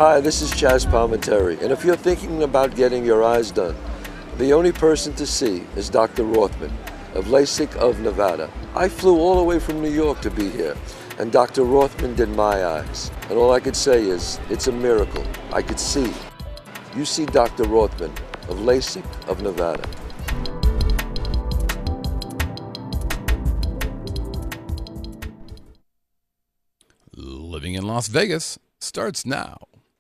Hi, this is Chaz Palminteri, and if you're thinking about getting your eyes done, the only person to see is Dr. Rothman of LASIK of Nevada. I flew all the way from New York to be here, and Dr. Rothman did my eyes. And all I could say is, it's a miracle. I could see. You see Dr. Rothman of LASIK of Nevada. Living in Las Vegas starts now.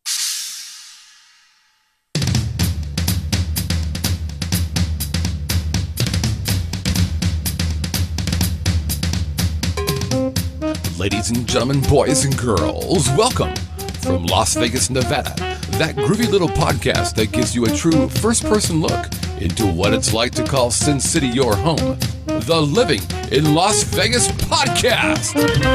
Ladies and gentlemen, boys and girls, welcome from Las Vegas, Nevada, that groovy little podcast that gives you a true first-person look into what it's like to call Sin City your home, the Living in Las Vegas podcast.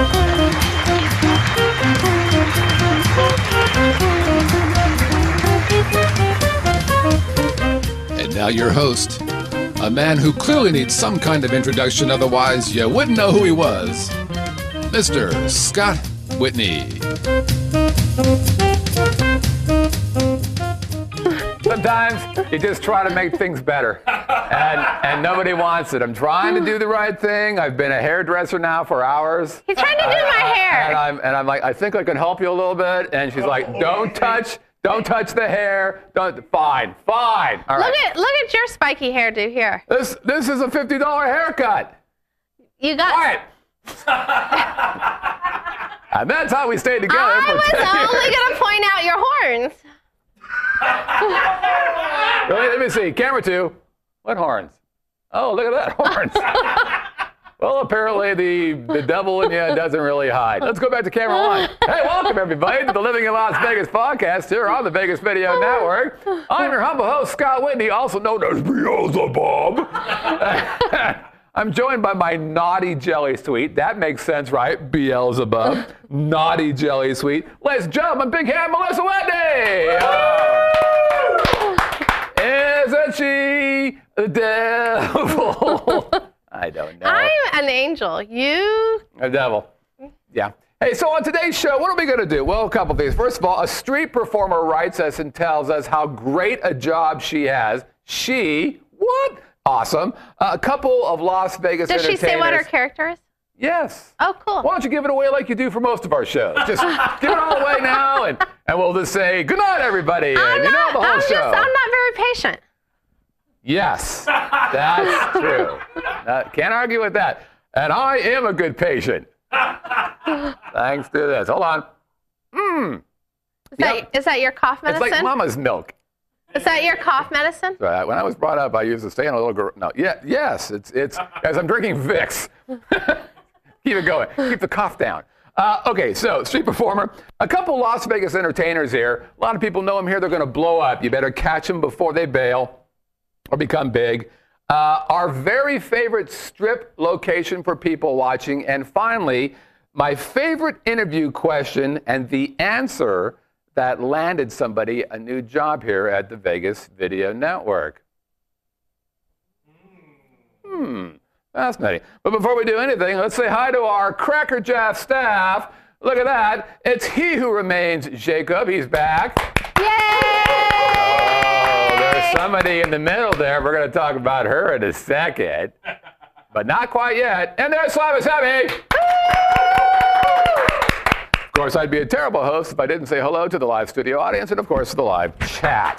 And now your host, a man who clearly needs some kind of introduction, otherwise you wouldn't know who he was, Mr. Scott Whitney. Sometimes you just try to make things better, and nobody wants it. I'm trying to do the right thing. I've been a hairdresser now for hours. He's trying to do my hair. And I'm like, I think I can help you a little bit. And she's like, don't touch the hair. Fine. All right. Look at your spiky hairdo here. This is a $50 haircut. You got. Quiet. And that's how we stayed together I for 10 was years. only gonna point out your horns. Really? Let me see. Camera 2. What horns? Oh, look at that, horns. Well, apparently the devil in you doesn't really hide. Let's go back to camera 1. Hey, welcome everybody to the Living in Las Vegas podcast here on the Vegas Video Network. I'm your humble host, Scott Whitney, also known as Beelzebub. I'm joined by my naughty jelly sweet. That makes sense, right? Beelzebub. Naughty jelly sweet. Ladies and gentlemen, big hand Melissa Whitney. Isn't she the devil? I don't know. I'm an angel. You? A devil. Yeah. Hey, so on today's show, what are we going to do? Well, a couple things. First of all, a street performer writes us and tells us how great a job she has. What? Awesome. A couple of Las Vegas Does entertainers. she say what her character is? Yes. Oh, cool. Why don't you give it away like you do for most of our shows? Just give it all away now, and we'll just say, good night, everybody. And I'm you know the whole show. I'm not very patient. Yes, that's true. Can't argue with that. And I am a good patient. Thanks to this. Hold on. Is that your cough medicine? It's like mama's milk. Is that your cough medicine? Right. When I was brought up, I used to stay in a little girl. No, yes, it's guys, I'm drinking Vicks. Keep it going. Keep the cough down. Okay, so street performer. A couple Las Vegas entertainers here. A lot of people know them here. They're going to blow up. You better catch them before they bail or become big. Our very favorite strip location for people watching. And finally, my favorite interview question and the answer that landed somebody a new job here at the Vegas Video Network. Fascinating. But before we do anything, let's say hi to our Cracker Jack staff. Look at that. It's he who remains, Jacob. He's back. Yay! Oh, there's somebody in the middle there. We're going to talk about her in a second. But not quite yet. And there's Slavis Heavy. Of course, I'd be a terrible host if I didn't say hello to the live studio audience and, of course, the live chat.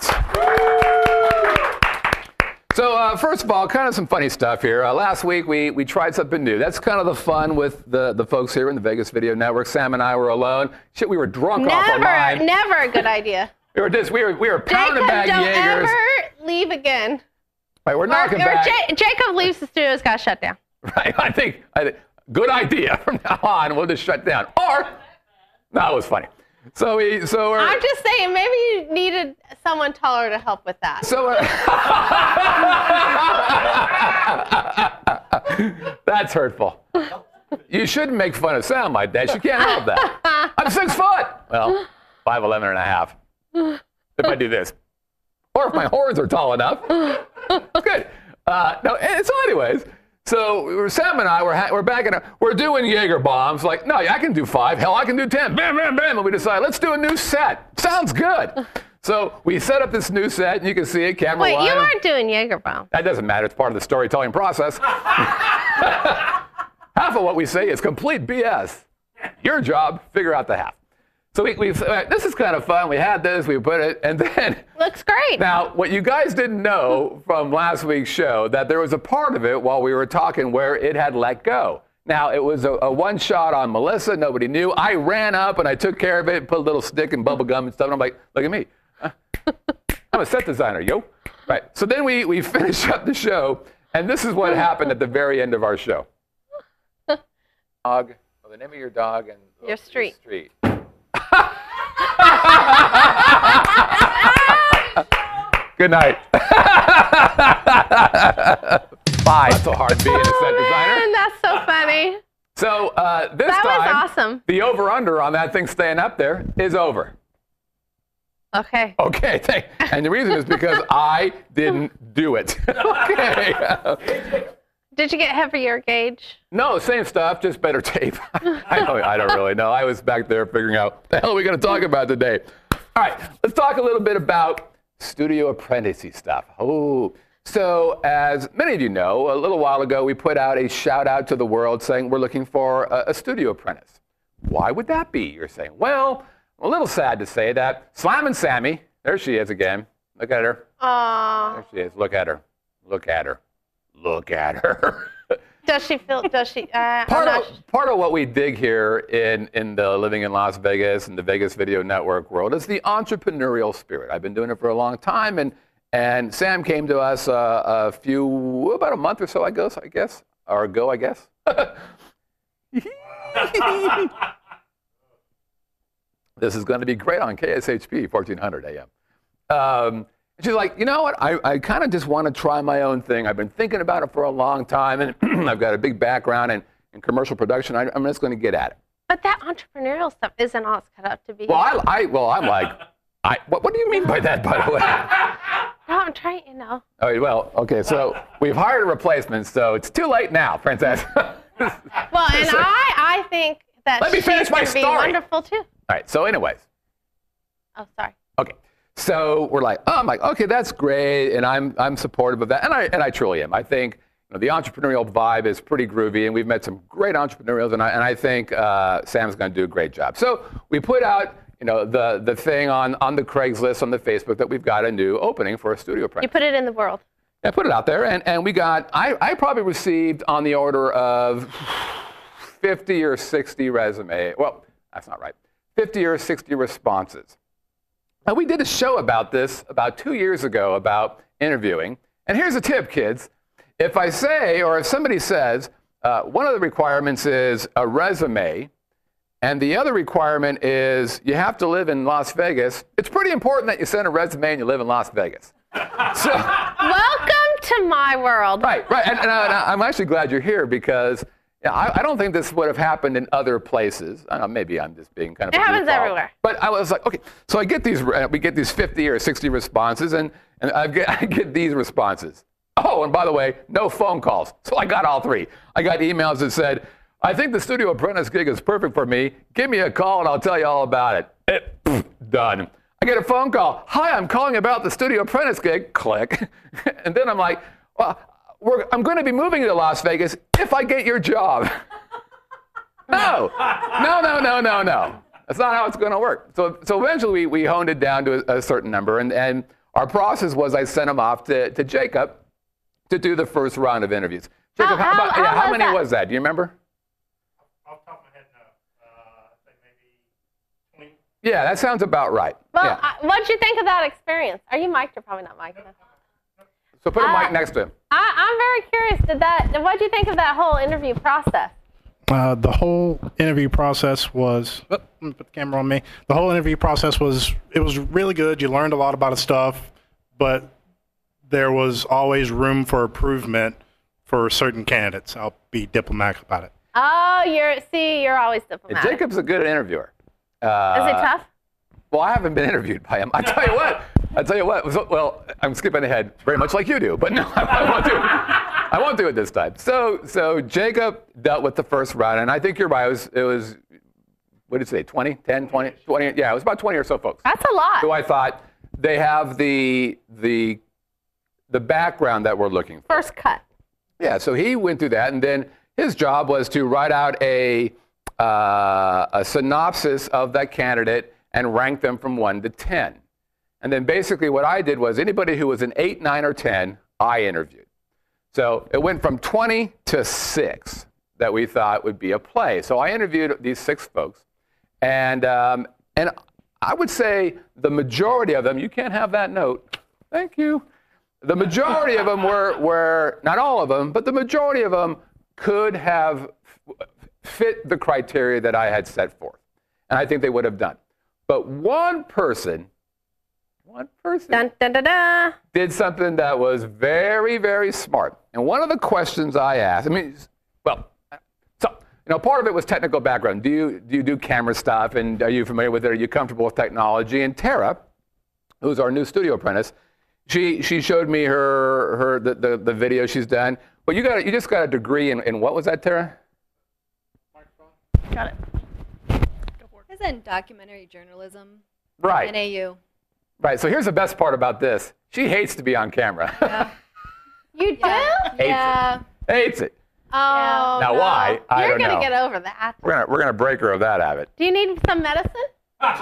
So, first of all, kind of some funny stuff here. Last week, we tried something new. That's kind of the fun with the folks here in the Vegas Video Network. Sam and I were alone. Shit, we were drunk off our mind. Never a good idea. We were pounding back Jacob, Jaegers. don't ever leave again. Right, we're knocking back. Jacob leaves the studio, it's got to shut down. Right, I think, good idea. From now on, we'll just shut down. Or, no, it was funny. So we're. I'm just saying, maybe you needed someone taller to help with that. So that's hurtful. You shouldn't make fun of Sam like that. You can't help that. I'm 6 foot. Well, 5'11" and a half. If I do this, or if my horns are tall enough. Good. No. And so, anyways. So Sam and I we're back in. We're doing Jaeger bombs. Like, no, I can do 5. Hell, I can do 10. Bam, bam, bam. And we decide, let's do a new set. Sounds good. So we set up this new set, and you can see it camera Wait, line. you aren't doing Jaeger bomb. That doesn't matter. It's part of the storytelling process. Half of what we say is complete BS. Your job, figure out the half. So this is kind of fun. We had this, we put it, and then. Looks great. Now, what you guys didn't know from last week's show, that there was a part of it while we were talking where it had let go. Now, it was a one shot on Melissa. Nobody knew. I ran up and I took care of it, put a little stick and bubble gum and stuff. And I'm like, look at me. I'm a set designer, yo. Right. So then we finished up the show, and this is what happened at the very end of our show. Dog, well, the name of your dog and Your street. Good night. Bye. That's so hard being a set designer. Man, that's so funny. So this That was time, awesome. the over-under on that thing staying up there is over. Okay. Okay, and the reason is because I didn't do it. Okay. Did you get heavier gauge? No, same stuff, just better tape. I don't really know. I was back there figuring out what the hell are we going to talk about today. All right, let's talk a little bit about studio apprenticey stuff. Oh, so as many of you know, a little while ago we put out a shout out to the world saying we're looking for a studio apprentice. Why would that be, you're saying? Well, I'm a little sad to say that Slammin' Sammy, there she is again. Look at her. Aww. There she is. Look at her. Look at her. Look at her. Does she feel, Part of what we dig here in the living in Las Vegas and the Vegas Video Network world is the entrepreneurial spirit. I've been doing it for a long time, and Sam came to us about a month or so ago, I guess. This is going to be great on KSHP 1400 AM. She's like, you know what? I kind of just want to try my own thing. I've been thinking about it for a long time, and I've got a big background in commercial production. I'm just going to get at it. But that entrepreneurial stuff isn't all it's cut out to be. Well, I'm like, what do you mean by that, by the way? No, I'm trying, Oh, well, okay, so we've hired a replacement, so it's too late now, Princess. Well, and I think that Let me finish my she's going to be story. wonderful, too. All right, so anyways. Oh, sorry. Okay. So we're like, I'm like, okay, that's great, and I'm supportive of that, and I truly am. I think the entrepreneurial vibe is pretty groovy, and we've met some great entrepreneurs, and I think Sam's going to do a great job. So we put out the thing on the Craigslist on the Facebook that we've got a new opening for a studio apprentice. You put it in the world. I put it out there, and we got I probably received on the order of 50 or 60 resumes. Well, that's not right. 50 or 60 responses. Now, we did a show about this about 2 years ago about interviewing. And here's a tip, kids. If I say, or if somebody says, one of the requirements is a resume, and the other requirement is you have to live in Las Vegas, it's pretty important that you send a resume and you live in Las Vegas. So, Welcome to my world. right. And I'm actually glad you're here because I don't think this would have happened in other places. I don't know, maybe I'm just being kind of It happens goofball. everywhere. But I was like, okay, so we get these 50 or 60 responses, and I get these responses. Oh, and by the way, no phone calls. So I got all 3. I got emails that said, I think the studio apprentice gig is perfect for me. Give me a call and I'll tell you all about it. Done. I get a phone call. Hi, I'm calling about the studio apprentice gig. Click. And then I'm like, well, I'm going to be moving to Las Vegas if I get your job. No. That's not how it's going to work. So eventually we honed it down to a certain number, and our process was I sent them off to Jacob to do the first round of interviews. Jacob, how many was that? Do you remember? Off the top of my head, no. I think maybe 20. Yeah, that sounds about right. Well, Yeah. what'd you think of that experience? Are you mic'd? You're probably not mic'd. So put a mic next to him. I'm very curious. What'd you think of that whole interview process? The whole interview process was, let me put the camera on me. The whole interview process was really good. You learned a lot about stuff, but there was always room for improvement for certain candidates. I'll be diplomatic about it. Oh, you're always diplomatic. Jacob's a good interviewer. Is it tough? Well, I haven't been interviewed by him. I tell you what. Well, I'm skipping ahead, very much like you do. But no, I I won't do it this time. So Jacob dealt with the first round, and I think you're right. It was what did it say, 20, 10, 20, 20? Yeah, it was about 20 or so folks. That's a lot. So I thought they have the background that we're looking for. First cut. Yeah, so he went through that, and then his job was to write out a synopsis of that candidate and rank them from 1 to 10. And then basically what I did was anybody who was an 8, 9, or 10, I interviewed. So it went from 20 to 6 that we thought would be a play. So I interviewed these 6 folks, and I would say the majority of them, you can't have that note. Thank you. The majority of them were, not all of them, but the majority of them could have fit the criteria that I had set forth. And I think they would have done. But one person Dun, dun, dun, dun. did something that was very, very smart. And one of the questions I asked, part of it was technical background. Do you do camera stuff, and are you familiar with it? Are you comfortable with technology? And Tara, who's our new studio apprentice, she showed me the video she's done. But you just got a degree in what was that, Tara? Got it. It's in documentary journalism. Right. NAU. Right. So here's the best part about this. She hates to be on camera. Yeah. You do? Yeah. Hates it. Oh. Now no. why? I You're don't know. gonna get over that. We're gonna break her of that habit. Do you need some medicine? Scott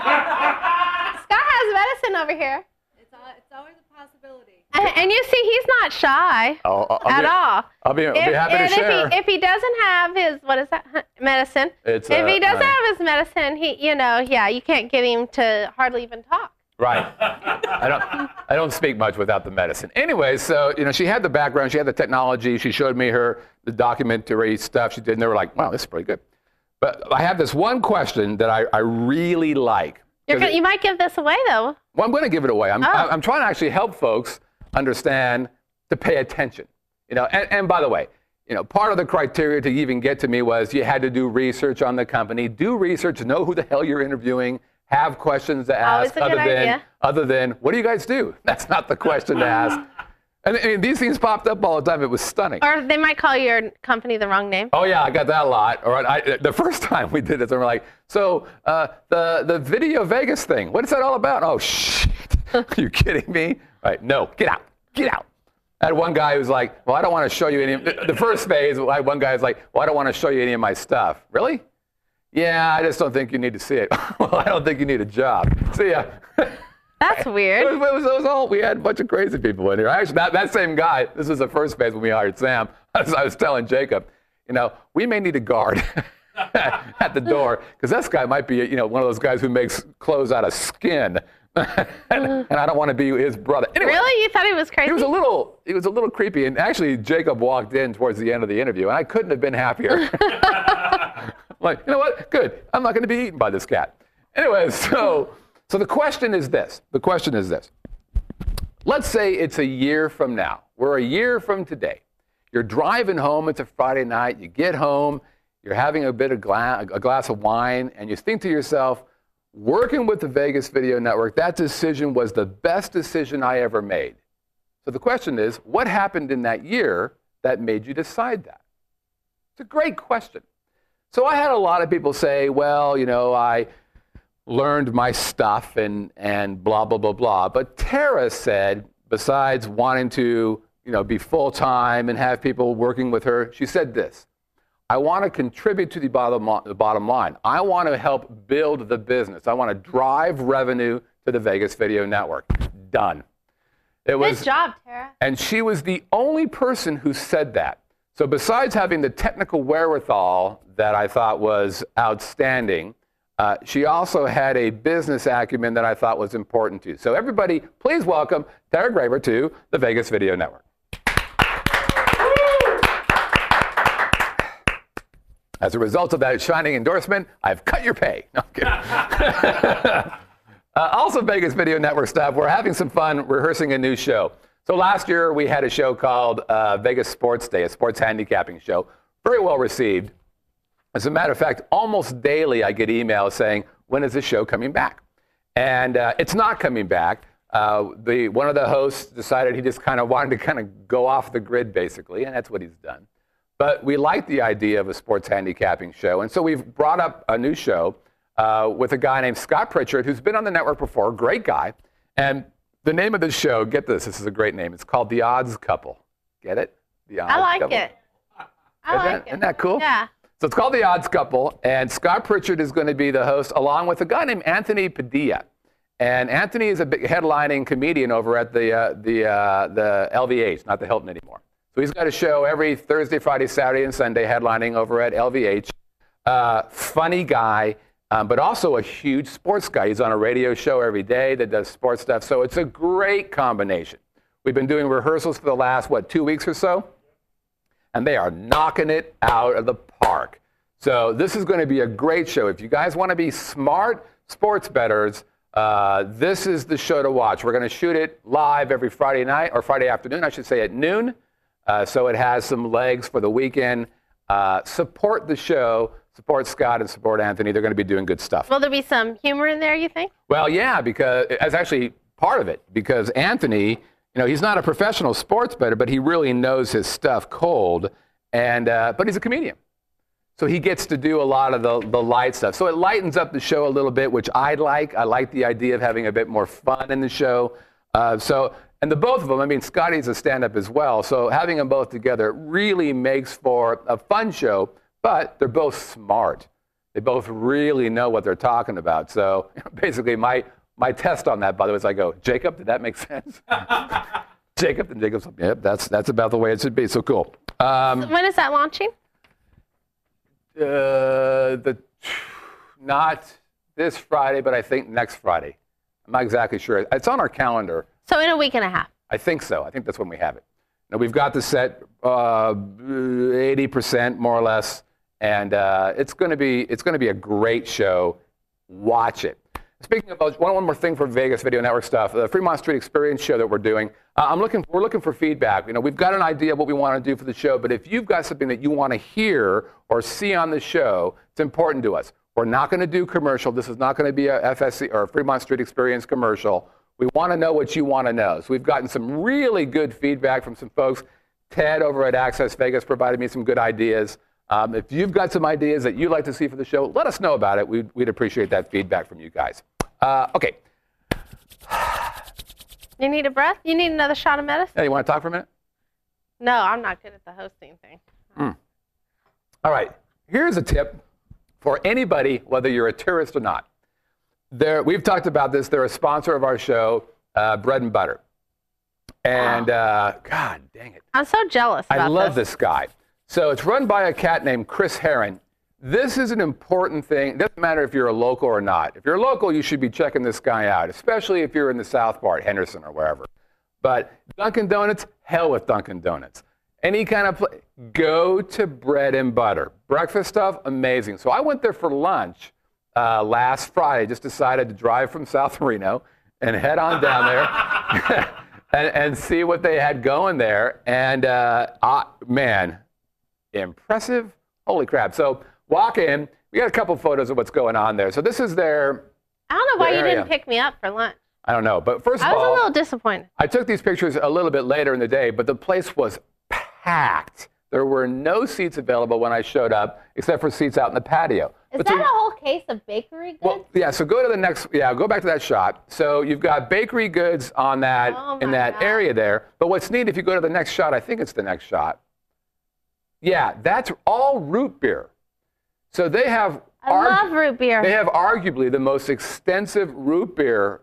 has medicine over here. It's always a possibility. And you see, he's not shy at all. I'll be happy to share. If he doesn't have his, what is that, medicine? If he doesn't have his medicine, you can't get him to hardly even talk. Right. I don't speak much without the medicine. Anyway, so she had the background, she had the technology. She showed me the documentary stuff she did, and they were like, "Wow, this is pretty good." But I have this one question that I really like. You might give this away though. Well, I'm going to give it away. I'm trying to actually help folks understand to pay attention. And by the way, part of the criteria to even get to me was you had to do research on the company, do research, know who the hell you're interviewing. Have questions to ask other than, what do you guys do? That's not the question to ask. And these things popped up all the time. It was stunning. Or they might call your company the wrong name. Oh, yeah, I got that a lot. All right, the first time we did this, we were like, so the Video Vegas thing, what is that all about? Oh, shit. Are you kidding me? All right, no, get out. Get out. I had one guy who was like, well, I don't want to show you any. The first phase, I had one guy who was like, well, I don't want to show you any of my stuff. Really? Yeah, I just don't think you need to see it. Well, I don't think you need a job. See ya. That's weird. It was all, we had a bunch of crazy people in here. Actually, that same guy, this was the first phase when we hired Sam. I was telling Jacob, we may need a guard at the door, because this guy might be, one of those guys who makes clothes out of skin. and I don't want to be his brother. Anyway, really? You thought he was crazy? He was a little creepy. And actually, Jacob walked in towards the end of the interview, and I couldn't have been happier. Like, you know what? Good. I'm not going to be eaten by this cat. Anyway, so the question is this. Let's say it's a year from now. We're a year from today. You're driving home. It's a Friday night. You get home. You're having a glass of wine, and you think to yourself, working with the Vegas Video Network, that decision was the best decision I ever made. So the question is, what happened in that year that made you decide that? It's a great question. So I had a lot of people say, well, I learned my stuff and blah, blah, blah, blah. But Tara said, besides wanting to, be full-time and have people working with her, she said this: I want to contribute to the bottom line. I want to help build the business. I want to drive revenue to the Vegas Video Network. Done. Good job, Tara. And she was the only person who said that. So besides having the technical wherewithal that I thought was outstanding, she also had a business acumen that I thought was important too. So everybody, please welcome Tara Graber to the Vegas Video Network. As a result of that shining endorsement, I've cut your pay. No, I'm kidding. Also, Vegas Video Network staff, we're having some fun rehearsing a new show. So last year, we had a show called Vegas Sports Day, a sports handicapping show. Very well received. As a matter of fact, almost daily I get emails saying, when is this show coming back? And it's not coming back. One of the hosts decided he just kind of wanted to kind of go off the grid, basically, and that's what he's done. But we like the idea of a sports handicapping show, and so we've brought up a new show with a guy named Scott Pritchard, who's been on the network before, great guy. And the name of the show, get this is a great name. It's called The Odds Couple. Get it? The Odds I like Couple. it. I like it. Isn't that cool? Yeah. So it's called The Odds Couple, and Scott Pritchard is going to be the host, along with a guy named Anthony Padilla. And Anthony is a big headlining comedian over at the LVH, not the Hilton anymore. So he's got a show every Thursday, Friday, Saturday, and Sunday headlining over at LVH. Funny guy, but also a huge sports guy. He's on a radio show every day that does sports stuff. So it's a great combination. We've been doing rehearsals for the last, 2 weeks or so? And they are knocking it out of the park. So this is going to be a great show. If you guys want to be smart sports bettors, this is the show to watch. We're going to shoot it live every Friday night, or Friday afternoon, I should say, at noon. So it has some legs for the weekend. Support the show. Support Scott and support Anthony. They're going to be doing good stuff. Will there be some humor in there, you think? Well, yeah, because that's actually part of it. Because Anthony, he's not a professional sports bettor, but he really knows his stuff cold. And but he's a comedian. So he gets to do a lot of the light stuff. So it lightens up the show a little bit, which I like. I like the idea of having a bit more fun in the show. And the both of them, Scotty's a stand-up as well. So having them both together really makes for a fun show, but they're both smart. They both really know what they're talking about. So basically my test on that, by the way, is I go, Jacob, did that make sense? Jacob, and Jacob's like, yep, that's about the way it should be. So cool. When is that launching? Not this Friday, but I think next Friday. I'm not exactly sure. It's on our calendar. So in a week and a half. I think so. I think that's when we have it. Now we've got the set 80% more or less, and it's going to be a great show. Watch it. Speaking about one more thing for Vegas Video Network stuff, the Fremont Street Experience show that we're doing. We're looking for feedback. We've got an idea of what we want to do for the show, but if you've got something that you want to hear or see on the show, it's important to us. We're not going to do commercial. This is not going to be a FSC or a Fremont Street Experience commercial. We want to know what you want to know. So we've gotten some really good feedback from some folks. Ted over at Access Vegas provided me some good ideas. If you've got some ideas that you'd like to see for the show, let us know about it. We'd appreciate that feedback from you guys. Okay. You need a breath? You need another shot of medicine? Yeah, you want to talk for a minute? No, I'm not good at the hosting thing. All right. Here's a tip for anybody, whether you're a tourist or not. We've talked about this. They're a sponsor of our show, Bread and Butter. And God dang it. I'm so jealous about I love this guy. So it's run by a cat named Chris Herron. This is an important thing. It doesn't matter if you're a local or not. If you're a local, you should be checking this guy out, especially if you're in the South part, Henderson or wherever. But Dunkin' Donuts, hell with Dunkin' Donuts. Any kind of place, go to Bread and Butter. Breakfast stuff, amazing. So I went there for lunch last Friday. Just decided to drive from South Reno and head on down there and see what they had going there. And man, impressive. Holy crap. So walk in. We got a couple photos of what's going on there. So this is their I don't know why you area. didn't pick me up for lunch. I don't know. But first of I was all, a little disappointed. I took these pictures a little bit later in the day, but the place was packed. There were no seats available when I showed up, except for seats out in the patio. Is that a whole case of bakery goods? Well, yeah, so go to the next, go back to that shot. So you've got bakery goods on that, in that area there. But what's neat, if you go to the next shot, I think it's the next shot. Yeah, that's all root beer. So they have... I love root beer. They have arguably the most extensive root beer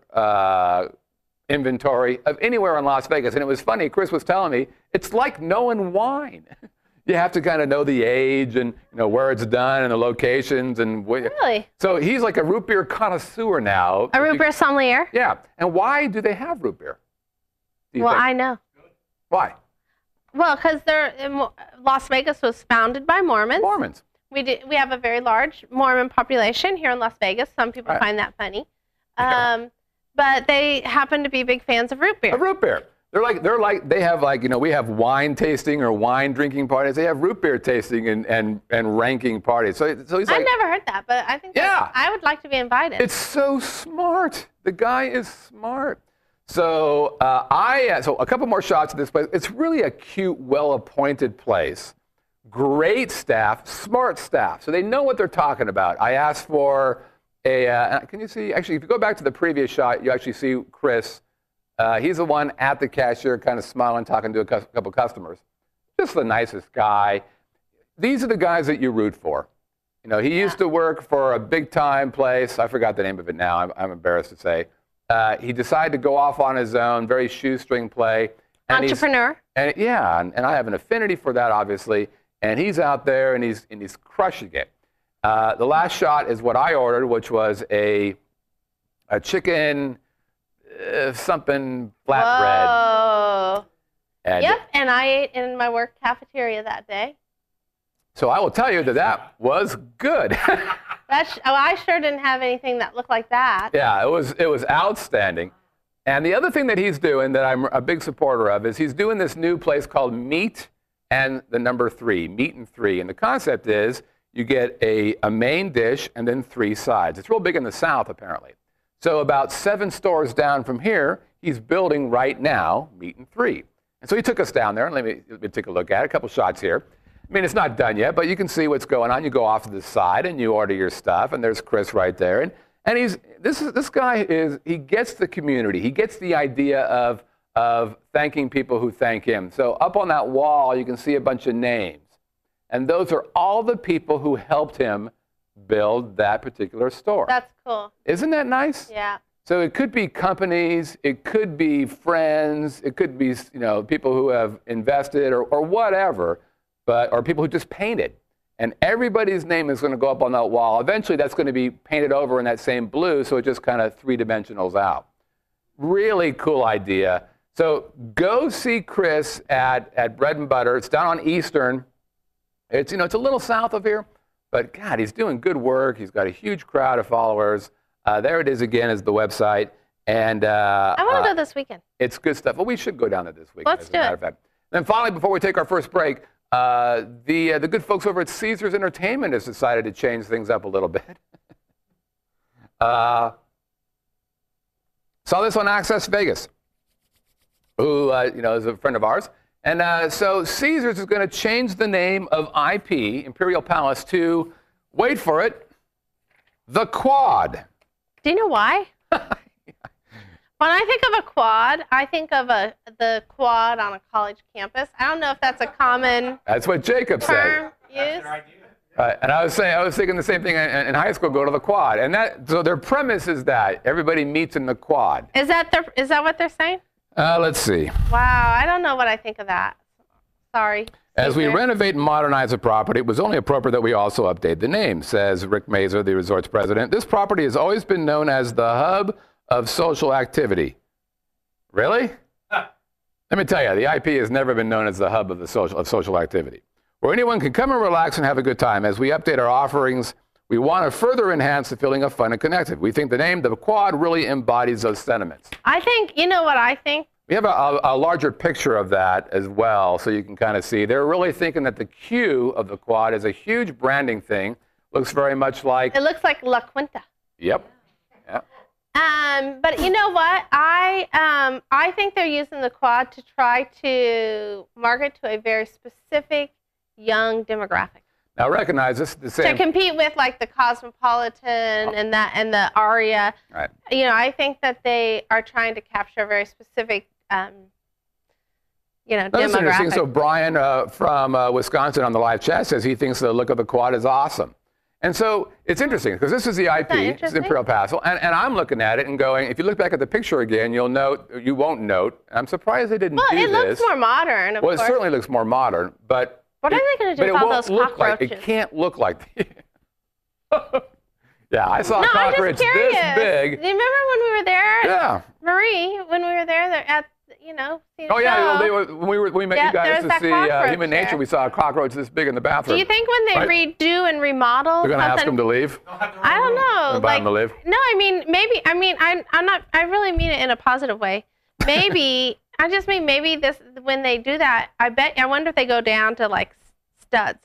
inventory of anywhere in Las Vegas. And it was funny, Chris was telling me, it's like knowing wine. You have to kind of know the age and where it's done and the locations. And really? So he's like a root beer connoisseur now. A root beer sommelier? Yeah. And why do they have root beer? Well, I know. Why? Well, because Las Vegas was founded by Mormons. Mormons. We have a very large Mormon population here in Las Vegas. Some people find that funny. But they happen to be big fans of root beer. Of root beer. They have we have wine tasting or wine drinking parties. They have root beer tasting and ranking parties. So he's like, I've never heard that, but I think I would like to be invited. It's so smart. The guy is smart. So so a couple more shots of this place. It's really a cute, well-appointed place. Great staff, smart staff. So they know what they're talking about. I asked for can you see? Actually, if you go back to the previous shot, you actually see Chris. He's the one at the cashier, kind of smiling, talking to a couple customers. Just the nicest guy. These are the guys that you root for. You know, he used to work for a big-time place. I forgot the name of it now. I'm embarrassed to say. He decided to go off on his own, very shoestring play. And Entrepreneur. And I have an affinity for that, obviously. And he's out there, and he's crushing it. The last shot is what I ordered, which was a chicken something flatbread. Whoa. And Yep, and I ate in my work cafeteria that day. so I will tell you that was good. I sure didn't have anything that looked like that. Yeah, it was outstanding. And the other thing that he's doing that I'm a big supporter of is he's doing this new place called Meat and the number 3, Meat and 3. And the concept is you get a main dish and then 3 sides. It's real big in the South, apparently. So about 7 stores down from here, he's building right now Meat and 3. And so he took us down there, and let me take a look at it, a couple shots here. I mean, it's not done yet, but you can see what's going on. You go off to the side and you order your stuff, and there's Chris right there. And this guy he gets the community. He gets the idea of thanking people who thank him. So up on that wall, you can see a bunch of names. And those are all the people who helped him build that particular store. That's cool. Isn't that nice? Yeah. So it could be companies, it could be friends, it could be people who have invested or whatever, or people who just painted. And everybody's name is going to go up on that wall. Eventually, that's going to be painted over in that same blue, so it just kind of 3-dimensionals out. Really cool idea. So go see Chris at Bread and Butter. It's down on Eastern. It's a little south of here, but God, he's doing good work. He's got a huge crowd of followers. There it is again, is the website. And I want to go this weekend. It's good stuff. Well, we should go down there this weekend. Let's do it. Of fact. Then finally, before we take our first break, the good folks over at Caesars Entertainment has decided to change things up a little bit. Saw this on Access Vegas, who is a friend of ours. And so Caesars is going to change the name of IP, Imperial Palace, to, wait for it, the Quad. Do you know why? When I think of a quad, I think of the quad on a college campus. I don't know if that's a common That's what Jacob term said. used. And I was thinking the same thing in high school. Go to the Quad, and so their premise is that everybody meets in the Quad. Is that what they're saying? Let's see. Wow, I don't know what I think of that. Sorry. As we Caesar. renovate and modernize the property, it was only appropriate that we also update the name, says Rick Mazer, the resort's president. This property has always been known as the hub of social activity. Really? Let me tell you, the IP has never been known as the hub of social activity, where anyone can come and relax and have a good time. As we update our offerings, we want to further enhance the feeling of fun and connected. We think the name, the Quad, really embodies those sentiments. I think, you know what I think? We have a larger picture of that as well, so you can kind of see. They're really thinking that the Q of the Quad is a huge branding thing. Looks very much like... It looks like La Quinta. Yep. But you know what? I think they're using the Quad to try to market to a very specific young demographic. Now recognize this is the same... To compete with like the Cosmopolitan and the Aria. Right. I think that they are trying to capture a very specific That's interesting. demographic. So Brian from Wisconsin on the live chat says he thinks the look of the Quad is awesome. And so it's interesting because this is the IP, it's Imperial Palace, and I'm looking at it and going, if you look back at the picture again, you won't note. I'm surprised they didn't do this. Well, it looks more modern, of course. It certainly looks more modern, but what are they going to do with all those cockroaches? It can't look like Yeah, I saw a cockroach this big. Do you remember when we were there? Yeah. Marie, when we were there at, seeing Oh, yeah, show. when we met you guys to see Human Nature, we saw a cockroach this big in the bathroom. Do you think when they redo and remodel they're going to ask something- them to leave? I don't know. Invite them to leave? No, I mean, maybe, I'm not, I really mean it in a positive way. Maybe, I just mean maybe when they do that, I wonder if they go down to like studs.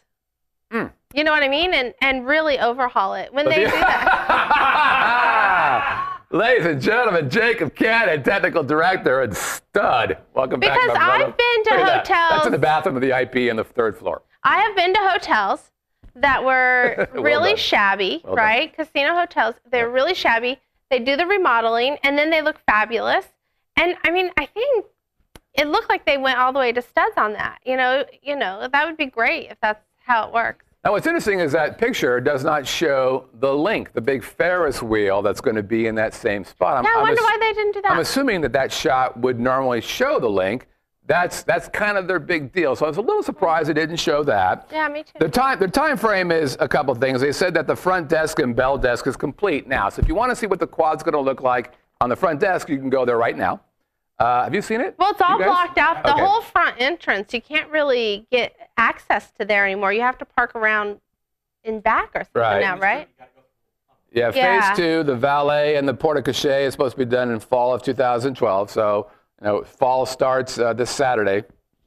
You know what I mean? And really overhaul it when they do that. Ladies and gentlemen, Jacob Cannon, technical director and stud. Welcome back, Because my brother. I've been to Look at that. That's hotels. in the bathroom of the IP on the 3rd floor. I have been to hotels that were Well really done. shabby, Well done. right? Casino hotels, they're really shabby. They do the remodeling, and then they look fabulous. And I mean, I think it looked like they went all the way to studs on that. You know, that would be great if that's how it works. Now, what's interesting is that picture does not show the link, the big Ferris wheel that's going to be in that same spot. Yeah, I wonder why they didn't do that. I'm assuming that shot would normally show the link. That's kind of their big deal. So I was a little surprised they didn't show that. Yeah, me too. The time frame is a couple things. They said that the front desk and bell desk is complete now. So if you want to see what the quad's going to look like on the front desk, you can go there right now. Have you seen it? Well, it's all You guys? blocked out. The Okay. whole front entrance, you can't really get access to there anymore. You have to park around in back or something Right. now, right? Yeah, Yeah. phase 2, the valet and the porte cochere is supposed to be done in fall of 2012. So, fall starts this Saturday.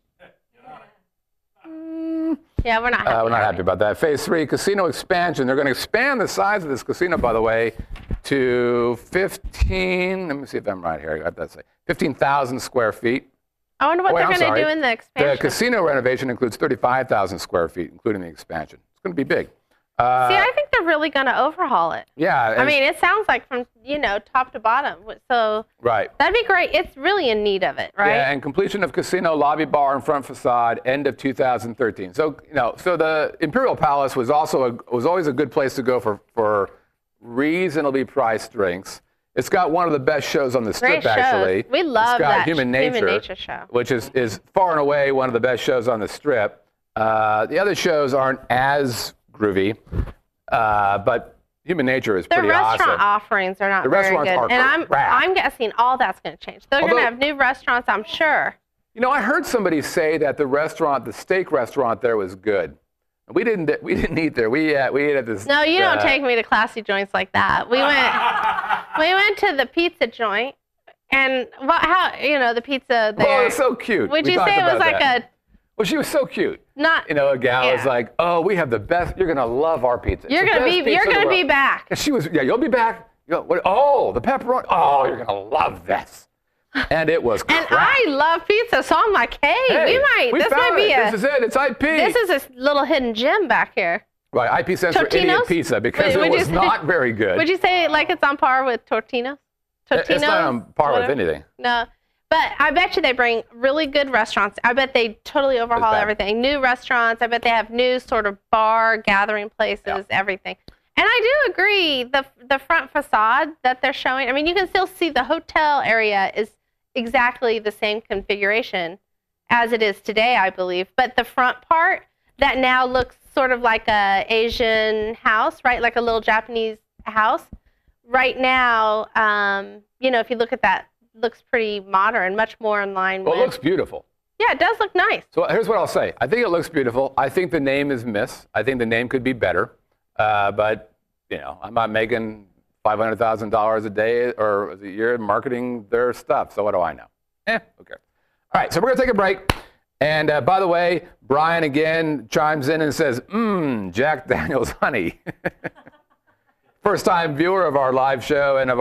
Yeah, we're not happy. We're not are happy we? about that. Phase 3, casino expansion. They're going to expand the size of this casino, by the way, to 15. Let me see if I'm right here. I got that. 15,000 square feet. I wonder what Wait, they're I'm going to sorry. do in the The expansion. casino renovation includes 35,000 square feet, including the expansion. It's going to be big. See, I think they're really going to overhaul it. Yeah. I mean, it sounds like from, top to bottom. So right. that'd be great. It's really in need of it, right? Yeah, and completion of casino lobby bar and front facade end of 2013. So so the Imperial Palace was always a good place to go for reasonably priced drinks. It's got one of the best shows on the strip, Great shows. actually. We love it's got that Human Nature show. which is far and away one of the best shows on the strip. The other shows aren't as groovy, but Human Nature is Their pretty restaurant awesome. offerings are not The very restaurants good. are And crap. I'm guessing all that's going to change. They're going Although- to have new restaurants, I'm sure. I heard somebody say that the steak restaurant there was good. We didn't eat there. We ate at this. No, you don't take me to classy joints like that. We went to the pizza joint, and the pizza there. Oh, it was so cute. Would We you talked say it was about like that. Well, she was so cute. not? A gal was Yeah. like, "Oh, we have the best. You're gonna love our pizza. It's You're the gonna best be pizza in the world." back. And she was, yeah, you'll be back. The pepperoni. Oh, you're gonna love this. And it was And crap. I love pizza, so I'm like, hey, this might found be it. This is it. It's IP. this is a little hidden gem back here. Right, IP stands for idiot Totino's? pizza because Would it you was say- not very good. Would you say like it's on par with Totino's? It's not on par with Whatever? anything. No, but I bet you they bring really good restaurants. I bet they totally overhaul bad. everything. New restaurants. I bet they have new sort of bar gathering places. Yeah. Everything. And I do agree. The front facade that they're showing. I mean, you can still see the hotel area is exactly the same configuration as it is today, I believe. But the front part that now looks sort of like a Asian house, right? Like a little Japanese house. Right now, if you look at that, looks pretty modern, much more in line Well, with. it looks beautiful. Yeah, it does look nice. So here's what I'll say. I think it looks beautiful. I think the name is miss. I think the name could be better. But, I'm not making $500,000 a day or a year marketing their stuff. So what do I know? Okay. All right, so we're going to take a break. And by the way, Brian again chimes in and says, Jack Daniels honey. First-time viewer of our live show and of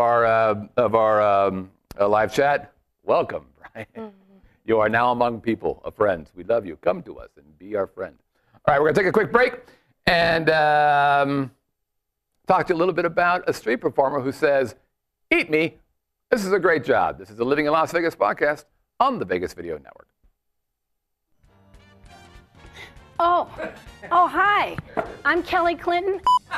our live chat. Welcome, Brian. You are now among people, friends. We love you. Come to us and be our friend. All right, we're going to take a quick break and talk to you a little bit about a street performer who says, eat me. This is a great job. This is the Living in Las Vegas podcast on the Vegas Video Network. Oh, hi. I'm Kelly Clinton.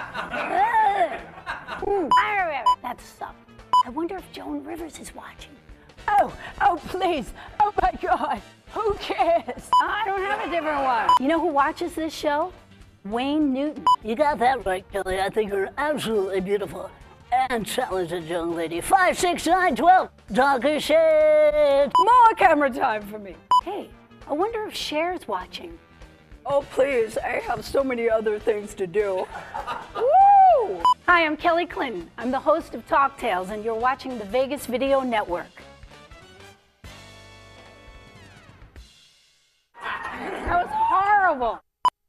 That sucked. I wonder if Joan Rivers is watching. Oh, please. Oh, my God. Who cares? I don't have a different one. You know who watches this show? Wayne Newton. You got that right, Kelly. I think you're absolutely beautiful and talented young lady. 5, 6, 9, 12. Talking shit. More camera time for me. Hey, I wonder if Cher's watching. Oh, please. I have so many other things to do. Woo! Hi, I'm Kelly Clinton. I'm the host of Talk Tales, and you're watching the Vegas Video Network. That was horrible.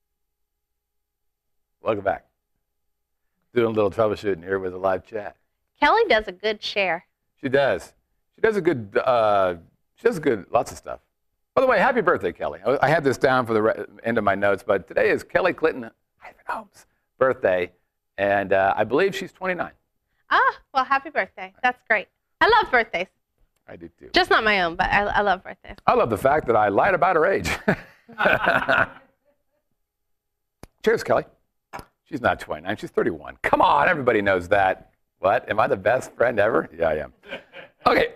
Welcome back. Doing a little troubleshooting here with a live chat. Kelly does a good share. She does. She does a good. Lots of stuff. By the way, happy birthday, Kelly. I had this down for the end of my notes, but today is Kelly Clinton Holmes' birthday, and I believe she's 29. Ah, well, happy birthday. That's great. I love birthdays. I do too. Just not my own, but I love birthdays. I love the fact that I lied about her age. Cheers, Kelly. She's not 29. She's 31. Come on, everybody knows that. What? Am I the best friend ever? Yeah, I am. Okay.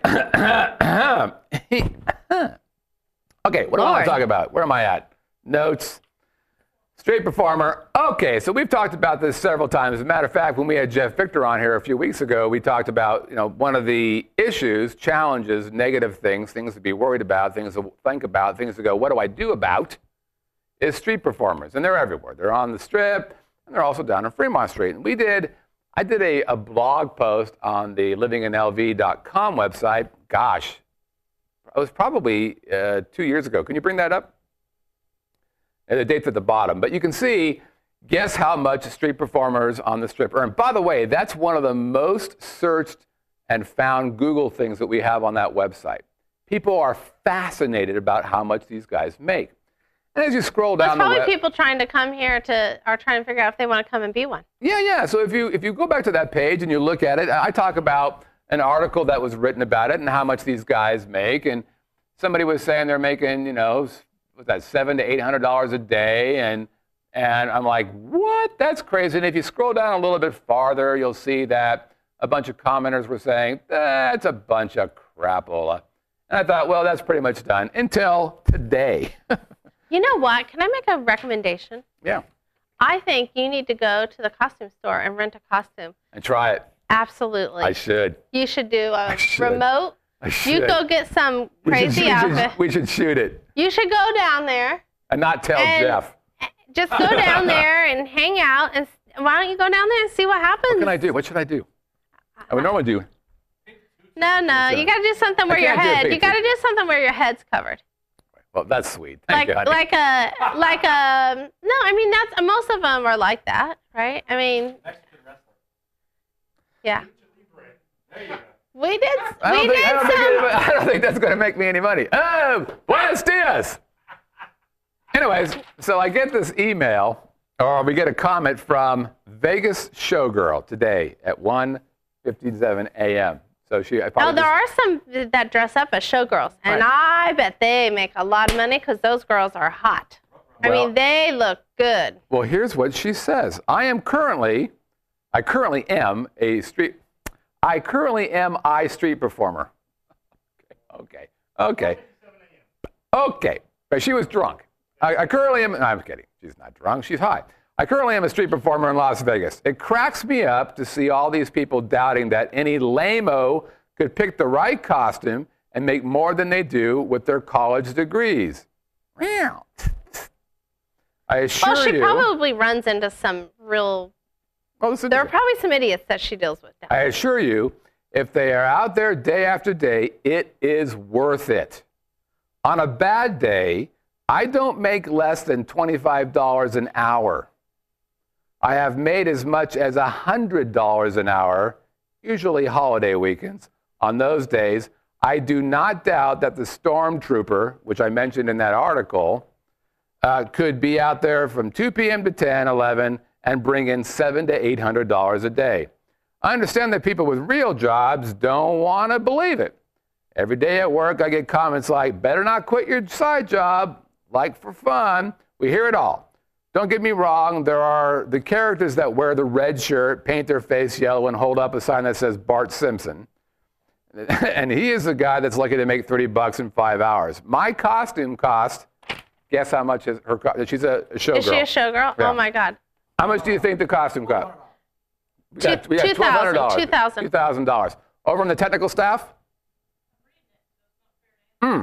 Okay, what do I want to talk about? Where am I at? Notes. Street performer. Okay, so we've talked about this several times. As a matter of fact, when we had Jeff Victor on here a few weeks ago, we talked about, one of the issues, challenges, negative things to be worried about, things to think about, things to go, what do I do about, is street performers. And they're everywhere. They're on the Strip, and they're also down on Fremont Street. And I did a blog post on the livinginlv.com website. Gosh, it was probably 2 years ago. Can you bring that up? And the date's at the bottom. But you can see, guess how much street performers on the Strip earn. By the way, that's one of the most searched and found Google things that we have on that website. People are fascinated about how much these guys make. And as you scroll down There's probably people trying to come here are trying to figure out if they want to come and be one. Yeah. So if you go back to that page and you look at it, I talk about an article that was written about it and how much these guys make. And somebody was saying they're making, was that $700 to $800 a day? And I'm like, what? That's crazy. And if you scroll down a little bit farther, you'll see that a bunch of commenters were saying, that's a bunch of crapola. And I thought, well, that's pretty much done until today. You know what? Can I make a recommendation? Yeah. I think you need to go to the costume store and rent a costume. And try it. Absolutely. I should. You should do a remote. I should. You go get some crazy outfit. We should shoot it. You should go down there. And not tell Jeff. Just go down there and hang out. And why don't you go down there and see what happens? What can I do? What should I do? I would normally do. No. You got to do something where your head. You got to do something where your head's covered. Well, that's sweet. Thank you, honey. No, I mean, that's most of them are like that, right? I mean, yeah. We did I don't think that's going to make me any money. Oh, buenos dias. Anyways, so I get this email, or we get a comment from Vegas Showgirl today at 1:57 a.m. So there are some that dress up as showgirls, and I bet they make a lot of money because those girls are hot. I mean, they look good. Well, here's what she says. I currently am a street performer. Okay. But she was drunk. I currently am. No, I'm kidding. She's not drunk. She's high. I currently am a street performer in Las Vegas. It cracks me up to see all these people doubting that any lame-o could pick the right costume and make more than they do with their college degrees. I assure you. Well, she probably runs into some real. There are probably some idiots that she deals with. I assure you, if they are out there day after day, it is worth it. On a bad day, I don't make less than $25 an hour. I have made as much as $100 an hour, usually holiday weekends. On those days, I do not doubt that the stormtrooper, which I mentioned in that article, could be out there from 2 p.m. to 10, 11, and bring in $700 to $800 a day. I understand that people with real jobs don't want to believe it. Every day at work, I get comments like, better not quit your side job, like for fun. We hear it all. Don't get me wrong, there are the characters that wear the red shirt, paint their face yellow, and hold up a sign that says Bart Simpson. And he is the guy that's lucky to make $30 in 5 hours. My costume cost, guess how much is her costume? She's a showgirl. Is she a showgirl? Yeah. Oh, my God. How much do you think the costume cost? We got $2,000. $2,000. Over on the technical staff? And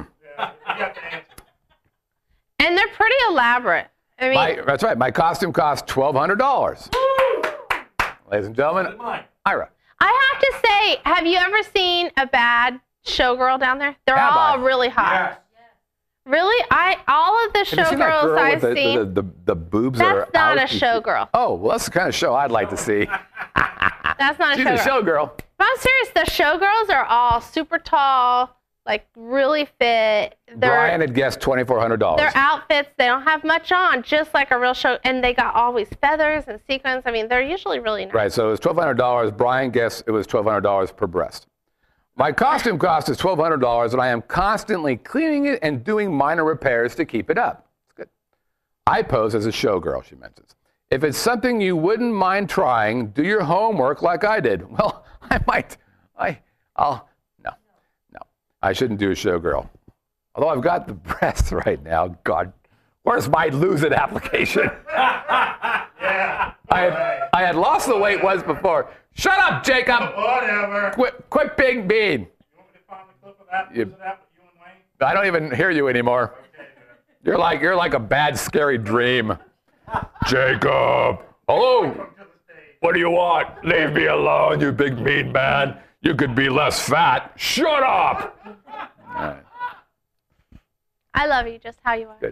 they're pretty elaborate. I mean, that's right. My costume cost $1,200. Ladies and gentlemen, Ira. I have to say, have you ever seen a bad showgirl down there? They're all really hot. Yes. Really? All of the showgirls I've seen. The boobs are out. That's not a showgirl. Oh, well, that's the kind of show I'd like to see. That's not a showgirl. She's a showgirl. But I'm serious. The showgirls are all super tall, like really fit. Brian had guessed $2,400. Their outfits, they don't have much on, just like a real show. And they got always feathers and sequins. I mean, they're usually really nice. Right, so it was $1,200. Brian guessed it was $1,200 per breast. My costume cost is $1,200, and I am constantly cleaning it and doing minor repairs to keep it up. It's good. I pose as a showgirl, she mentions. If it's something you wouldn't mind trying, do your homework like I did. Well, I might. No. I shouldn't do a showgirl. Although I've got the breasts right now. God, where's my lose it application? Yeah. I had lost the weight once before. Shut up, Jacob. Whatever. Quit being mean. You want me to find the clip of that? Lose it app with you and Wayne? I don't even hear you anymore. Okay, good. You're like a bad, scary dream. Jacob. Hello. What do you want? Leave me alone, you big mean man. You could be less fat. Shut up. All right. I love you just how you are. Good.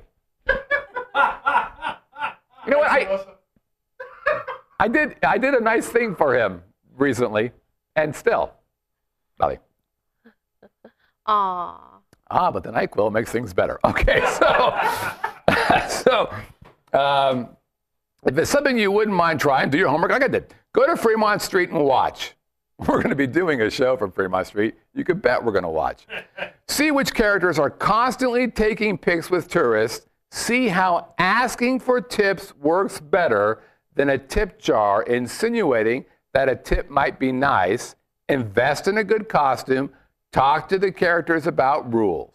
You know what? I did a nice thing for him recently, and still. Nothing. Aww. But the NyQuil makes things better. Okay, so if it's something you wouldn't mind trying, do your homework like I did. Go to Fremont Street and watch. We're going to be doing a show from Fremont Street. You can bet we're going to watch. See which characters are constantly taking pics with tourists. See how asking for tips works better than a tip jar, insinuating that a tip might be nice. Invest in a good costume. Talk to the characters about rules.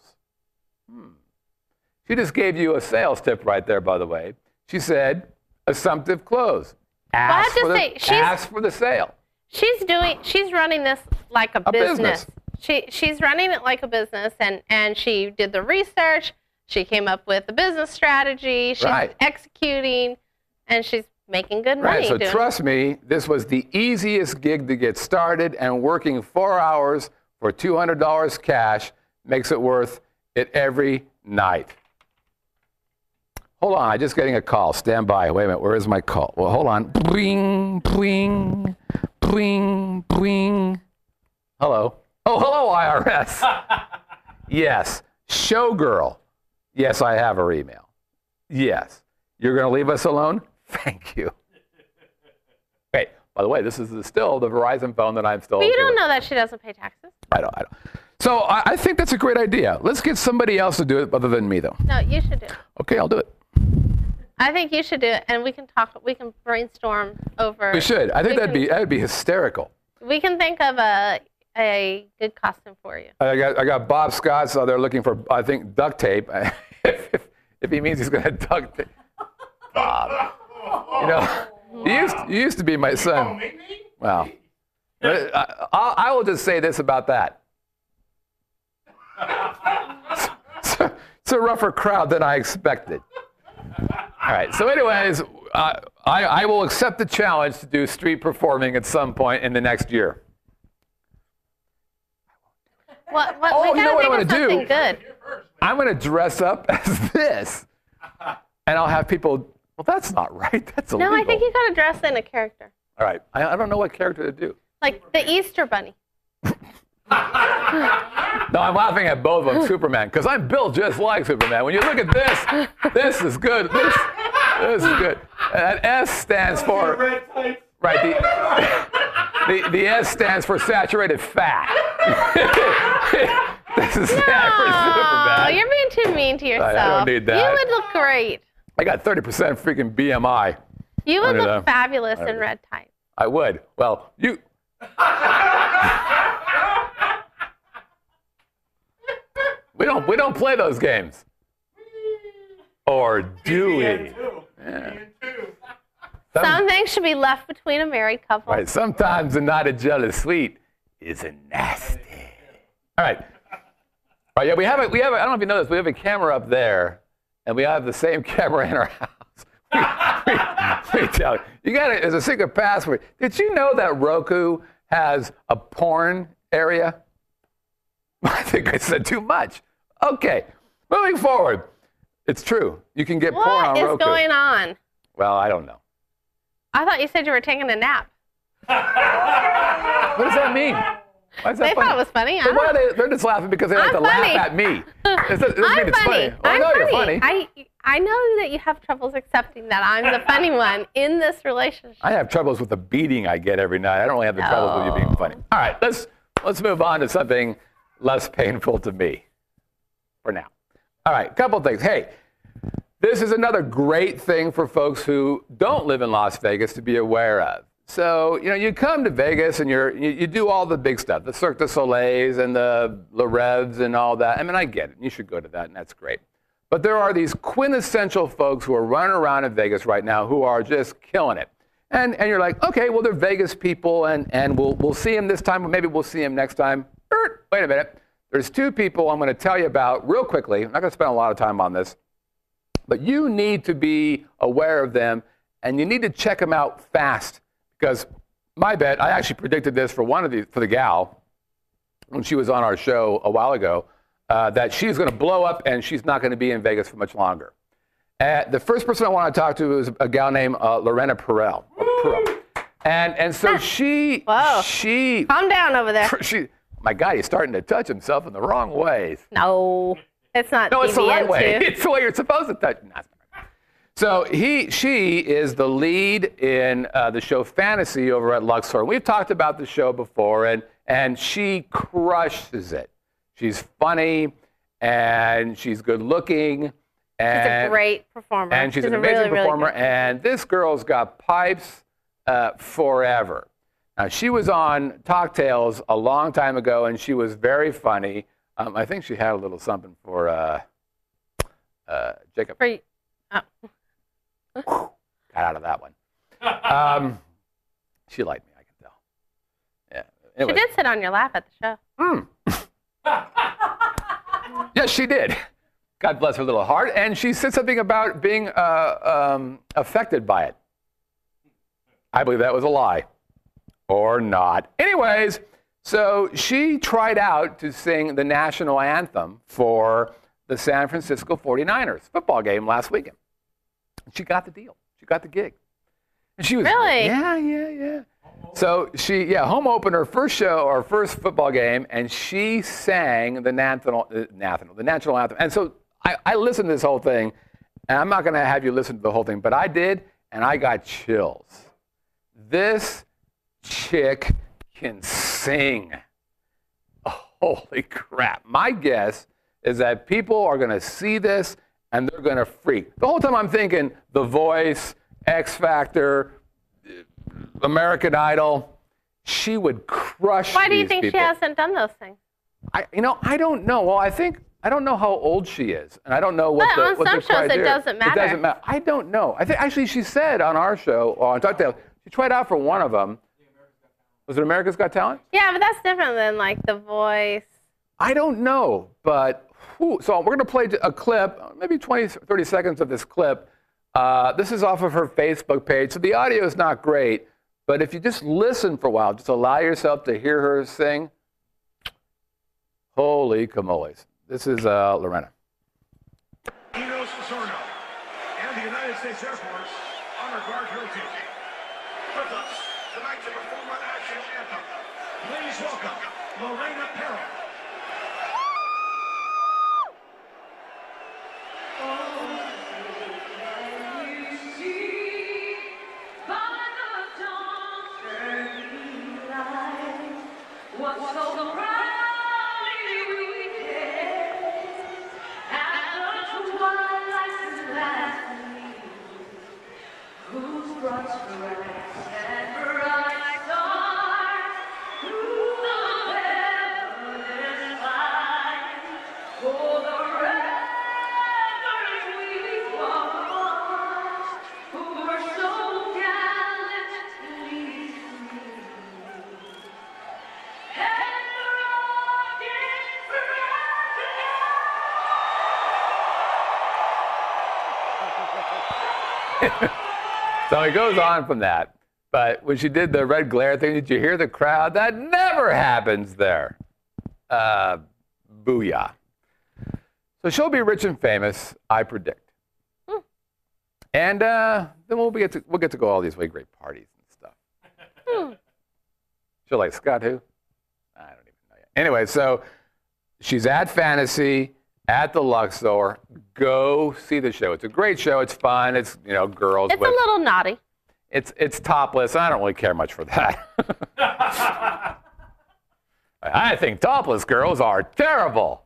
She just gave you a sales tip right there, by the way. She said, assumptive close. Ask for the sale. She's running this like a business. She's running it like a business, and she did the research. She came up with the business strategy. She's executing, and she's making good money. Right, so trust me, this was the easiest gig to get started, and working 4 hours for $200 cash makes it worth it every night. Hold on, I'm just getting a call. Stand by. Wait a minute, where is my call? Well, hold on. Bling, bling, bling, bling. Hello. Oh, hello, IRS. Yes. Showgirl. Yes, I have her email. Yes. You're going to leave us alone? Thank you. Wait, by the way, this is still the Verizon phone that I'm still But you don't know that she doesn't pay taxes. I don't. So I think that's a great idea. Let's get somebody else to do it other than me, though. No, you should do it. Okay, I'll do it. I think you should do it, and we can brainstorm over. We should. I think that'd be hysterical. We can think of a good costume for you. I got Bob Scott, so they're looking for, I think, duct tape. if he means he's going to duct tape. Bob. You know, you used to be my son. Well, I will just say this about that. It's a rougher crowd than I expected. All right, so anyways, I will accept the challenge to do street performing at some point in the next year. What you know what I'm going to do? Good. I'm going to dress up as this, and I'll have people, well, that's not right. That's illegal. No, I think you got to dress in a character. All right, I don't know what character to do. Like the Easter Bunny. No, I'm laughing at both of them, Superman, because I'm built just like Superman. When you look at this, this is good. This is good. That S stands for, right, the S stands for saturated fat. This is that for Superman. You're being too mean to yourself. I don't need that. You would look great. I got 30% freaking BMI. You would look fabulous in red tights. I would. Well, you... We don't play those games. Or do we? Yeah. Some things should be left between a married couple. Right. Sometimes a not a jealous sweet is a nasty. All right. All right. Yeah, we have. I don't know if you know this. We have a camera up there, and we have the same camera in our house. Let me tell you. You got it as a secret password. Did you know that Roku has a porn area? I think I said too much. Okay, moving forward. It's true. You can get porn on Roku. What is going on? Well, I don't know. I thought you said you were taking a nap. What does that mean? Why is that They funny? thought it was funny. I But why don't- are they're just laughing because they like I'm to laugh funny. at me. It doesn't mean I'm it's funny. funny. Well, I know you're funny. I know that you have troubles accepting that I'm the funny one in this relationship. I have troubles with the beating I get every night. I don't really have the troubles with you being funny. All right, let's move on to something less painful to me for now. All right, couple things. Hey, this is another great thing for folks who don't live in Las Vegas to be aware of. So, you come to Vegas and you do all the big stuff, the Cirque du Soleils and the Le Rêves and all that. I mean, I get it. You should go to that, and that's great. But there are these quintessential folks who are running around in Vegas right now who are just killing it. And you're like, okay, well, they're Vegas people, and we'll see them this time, or maybe we'll see them next time. Wait a minute. There's two people I'm going to tell you about real quickly. I'm not going to spend a lot of time on this. But you need to be aware of them, and you need to check them out fast. Because my bet, I actually predicted this for the gal, when she was on our show a while ago, that she's going to blow up and she's not going to be in Vegas for much longer. The first person I want to talk to is a gal named Lorena Perel. And so she Calm down over there. My God, he's starting to touch himself in the wrong ways. No, it's not. No, it's the right deviant way. too. It's the way you're supposed to touch. So she is the lead in the show Fantasy over at Luxor. We've talked about the show before, and she crushes it. She's funny, and she's good looking. And, she's a great performer. And she's an amazing performer. Really and this girl's got pipes forever. Now, she was on Talk Tales a long time ago, and she was very funny. I think she had a little something for Jacob. Got out of that one. She liked me, I can tell. Yeah. Anyway. She did sit on your lap at the show. Yes, she did. God bless her little heart. And she said something about being affected by it. I believe that was a lie. Or not. Anyways, so she tried out to sing the national anthem for the San Francisco 49ers football game last weekend. She got the deal. She got the gig. And she was really? Yeah. So home opener, first show or first football game, and she sang the national anthem. And so I listened to this whole thing, and I'm not going to have you listen to the whole thing, but I did, and I got chills. This chick can sing. Holy crap. My guess is that people are going to see this and they're going to freak. The whole time I'm thinking The Voice, X Factor, American Idol, she would crush Why do you these think people. she hasn't done those things? I don't know. Well, I don't know how old she is, and I don't know what But the on some shows criteria. it doesn't matter. It doesn't matter. I don't know. I think actually she said on our show, on Talk Tales, she tried out for one of them. Was it America's Got Talent? Yeah, but that's different than like The Voice. I don't know, but so we're going to play a clip, maybe 20, 30 seconds of this clip. This is off of her Facebook page, so the audio is not great, but if you just listen for a while, just allow yourself to hear her sing, holy camoles. This is Lorena. Enos Sorno and the United States Air Force Honor Guard drill team. With us tonight to perform our national anthem, please welcome Lorena Perel. So it goes on from that. But when she did the red glare thing, did you hear the crowd? That never happens there. Booyah. So she'll be rich and famous, I predict. And then we'll get to go all these great parties and stuff. She's like, Scott who? I don't even know yet. Anyway, so she's at Fantasy, at the Luxor. Go see the show. It's a great show. It's fun. It's, girls. It's a little naughty. It's topless. I don't really care much for that. I think topless girls are terrible.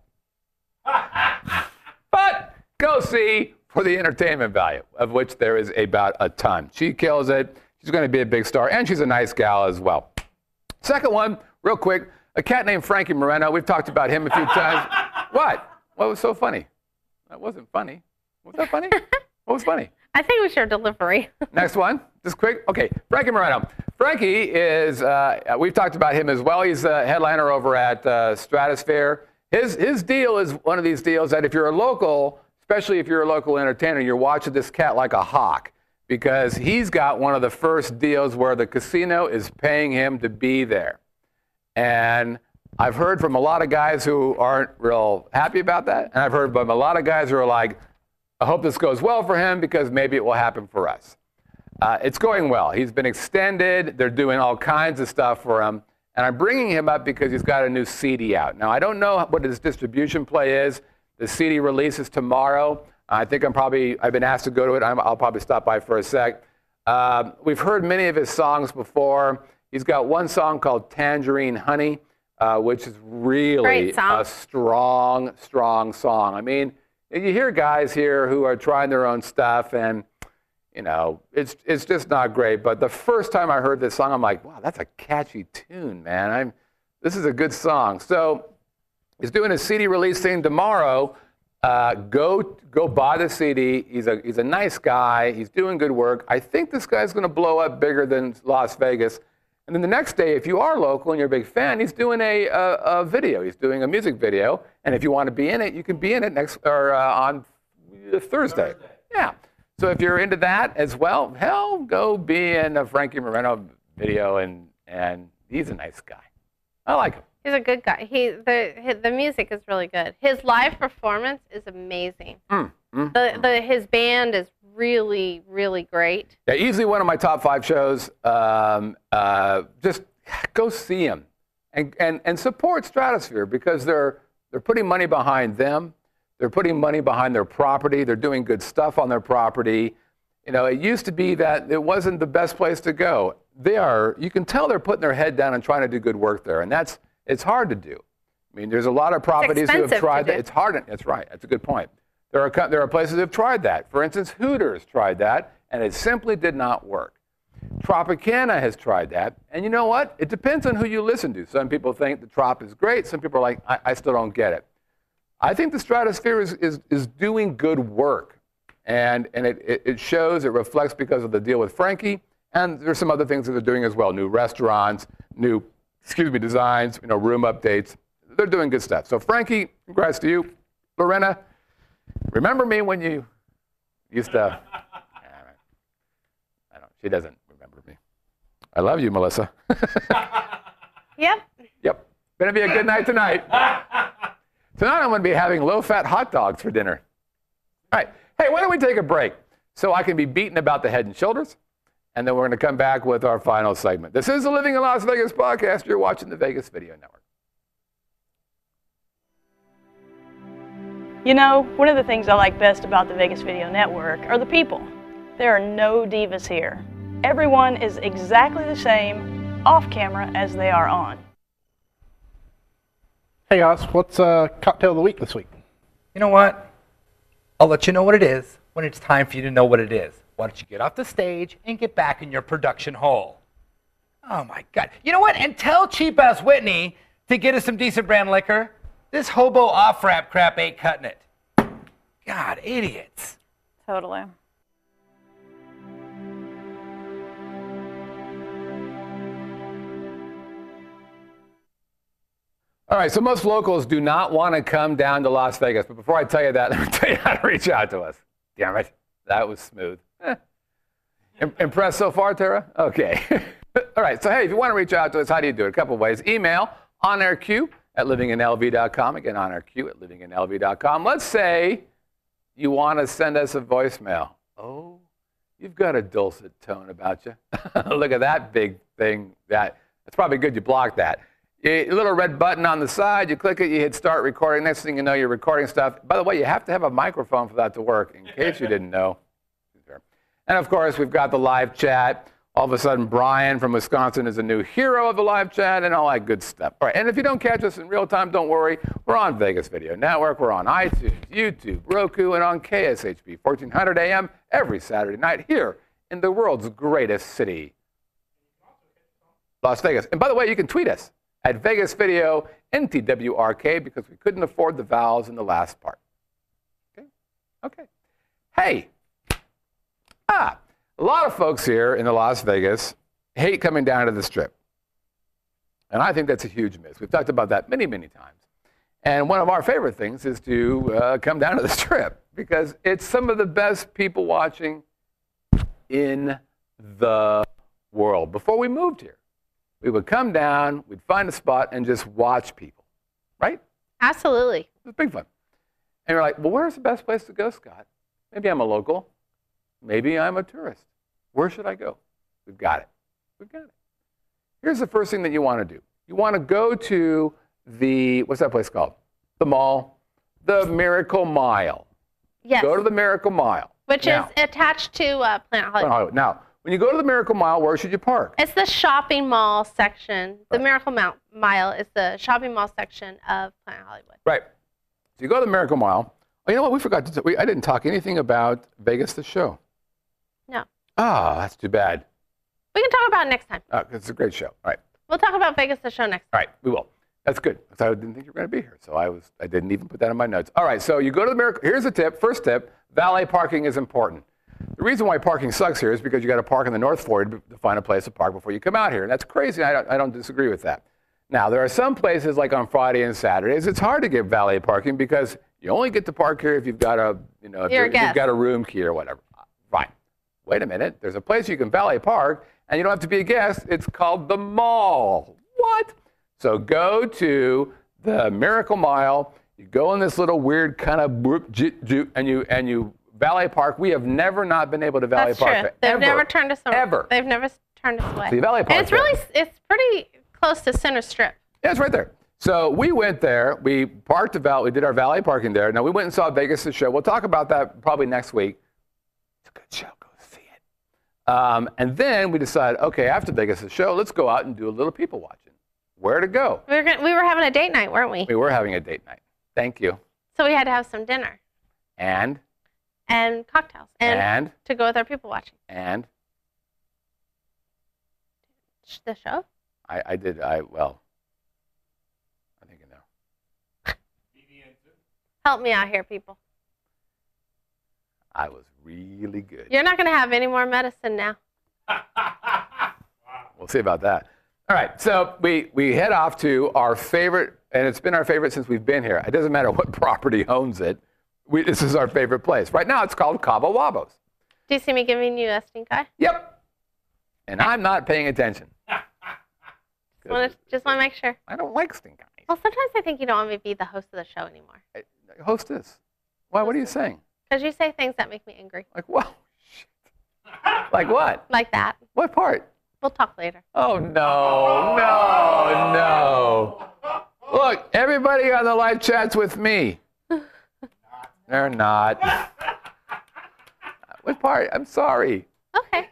But go see for the entertainment value, of which there is about a ton. She kills it. She's going to be a big star, and she's a nice gal as well. Second one, real quick, a cat named Frankie Moreno. We've talked about him a few times. What? What was so funny? That wasn't funny. Was that funny? What was funny? I think it was your delivery. Next one, just quick. Okay, Frankie Moreno. Frankie is, we've talked about him as well. He's a headliner over at Stratosphere. His deal is one of these deals that if you're a local, especially if you're a local entertainer, you're watching this cat like a hawk, because he's got one of the first deals where the casino is paying him to be there. And I've heard from a lot of guys who aren't real happy about that. And I've heard from a lot of guys who are like, I hope this goes well for him because maybe it will happen for us. It's going well. He's been extended. They're doing all kinds of stuff for him. And I'm bringing him up because he's got a new CD out. Now, I don't know what his distribution play is. The CD releases tomorrow. I think I've been asked to go to it. I'll probably stop by for a sec. We've heard many of his songs before. He's got one song called Tangerine Honey, which is really a strong, strong song. I mean, you hear guys here who are trying their own stuff, and, it's just not great. But the first time I heard this song, I'm like, wow, that's a catchy tune, man. This is a good song. So he's doing a CD release thing tomorrow. Go buy the CD. He's a nice guy. He's doing good work. I think this guy's going to blow up bigger than Las Vegas. And then the next day, if you are local and you're a big fan, he's doing a video. He's doing a music video. And if you want to be in it, you can be in it on Thursday. Yeah. So if you're into that as well, hell, go be in a Frankie Moreno video. And he's a nice guy. I like him. He's a good guy. The music is really good. His live performance is amazing. His band is really, really great. Yeah, easily one of my top 5 shows. Just go see him and support Stratosphere, because they're putting money behind them. They're putting money behind their property. They're doing good stuff on their property. It used to be that it wasn't the best place to go. You can tell they're putting their head down and trying to do good work there, and it's hard to do. I mean, there's a lot of properties who have tried that. It's hard. That's right. That's a good point. There are places that have tried that. For instance, Hooters tried that, and it simply did not work. Tropicana has tried that, and you know what? It depends on who you listen to. Some people think the Trop is great. Some people are like, I still don't get it. I think the Stratosphere is doing good work, and it shows, it reflects because of the deal with Frankie, and there's some other things that they're doing as well. New restaurants, new designs, room updates. They're doing good stuff. So Frankie, congrats to you. Lorena, remember me when you used to... She doesn't remember me. I love you, Melissa. Yep. Gonna be a good night tonight. Tonight I'm going to be having low-fat hot dogs for dinner. All right. Hey, why don't we take a break so I can be beaten about the head and shoulders, and then we're going to come back with our final segment. This is the Living in Las Vegas podcast. You're watching the Vegas Video Network. One of the things I like best about the Vegas Video Network are the people. There are no divas here. Everyone is exactly the same off camera as they are on. Hey guys, what's cocktail of the week this week? You know what? I'll let you know what it is when it's time for you to know what it is. Why don't you get off the stage and get back in your production hole? Oh my God. You know what? And tell cheap-ass Whitney to get us some decent brand liquor. This hobo off-ramp crap ain't cutting it. God, idiots. Totally. All right, so most locals do not want to come down to Las Vegas. But before I tell you that, let me tell you how to reach out to us. Damn it. That was smooth. Impressed so far, Tara? Okay. All right, so hey, if you want to reach out to us, how do you do it? A couple of ways. Email onairq@livinginlv.com. Again, onairq@livinginlv.com. Let's say you want to send us a voicemail. Oh, you've got a dulcet tone about you. Look at that big thing, that It's probably good you blocked that. A little red button on the side, you click it, you hit start recording. Next thing you know, you're recording stuff. By the way, you have to have a microphone for that to work, in case you didn't know. And of course, we've got the live chat. All of a sudden, Brian from Wisconsin is a new hero of the live chat and all that good stuff. All right, and if you don't catch us in real time, don't worry. We're on Vegas Video Network. We're on iTunes, YouTube, Roku, and on KSHP 1400 AM every Saturday night here in the world's greatest city, Las Vegas. And by the way, you can tweet us at Vegas Video NTWRK because we couldn't afford the vowels in the last part. Okay. Hey. A lot of folks here in the Las Vegas hate coming down to the Strip. And I think that's a huge miss. We've talked about that many, many times. And one of our favorite things is to come down to the Strip because it's some of the best people watching in the world. Before we moved here, we would come down, we'd find a spot and just watch people, right? Absolutely. It was big fun. And you're like, well, where's the best place to go, Scott? Maybe I'm a local. Maybe I'm a tourist. Where should I go? We've got it. We've got it. Here's the first thing that you want to do. You want to go to the, what's that place called? The mall. The Miracle Mile. Yes. Go to the Miracle Mile. Which is attached to Planet Hollywood. Now, when you go to the Miracle Mile, where should you park? It's the shopping mall section. The Miracle Mile is the shopping mall section of Planet Hollywood. Right. So you go to the Miracle Mile. Oh, you know what? We forgot to I didn't talk anything about Vegas the show. No. Ah, that's too bad. We can talk about it next time. It's a great show. All right. We'll talk about Vegas the show next time. All right, we will. That's good. I didn't think you were going to be here, so I didn't even put that in my notes. All right, so you go to the Miracle. Here's a tip. First tip: valet parking is important. The reason why parking sucks here is because you got to park in the North Forty to find a place to park before you come out here, and that's crazy. I don't disagree with that. Now there are some places like on Friday and Saturdays, it's hard to get valet parking because you only get to park here if you've got a if you've got a room key or whatever. Fine. Wait a minute. There's a place you can valet park, and you don't have to be a guest. It's called the mall. What? So go to the Miracle Mile. You go in this little weird kind of and you valet park. We have never not been able to valet park. That's true. They've never turned us away. Ever. They've never turned us away. So you valet park. And it's pretty close to Center Strip. Yeah, it's right there. So we went there. We parked we did our valet parking there. Now we went and saw Vegas the show. We'll talk about that probably next week. It's a good show. Go see it. And then we decided, okay, after Vegas the show, let's go out and do a little people watching. Where to go? We were having a date night, weren't we? We were having a date night. Thank you. So we had to have some dinner. And cocktails. And to go with our people watching. And the show? I think you know. Help me out here, people. I was really good. You're not going to have any more medicine now. We'll see about that. All right, so we head off to our favorite, and it's been our favorite since we've been here. It doesn't matter what property owns it. This is our favorite place. Right now, it's called Cabo Wabos. Do you see me giving you a stink eye? Yep. And I'm not paying attention. Just want to make sure. I don't like stink eyes. Well, sometimes I think you don't want me to be the host of the show anymore. Hostess. Why? What are you saying? Because you say things that make me angry. Like what? Like what? Like that. What part? We'll talk later. Oh, no. Look, everybody on the live chat's with me. They're not. What part? I'm sorry. Okay.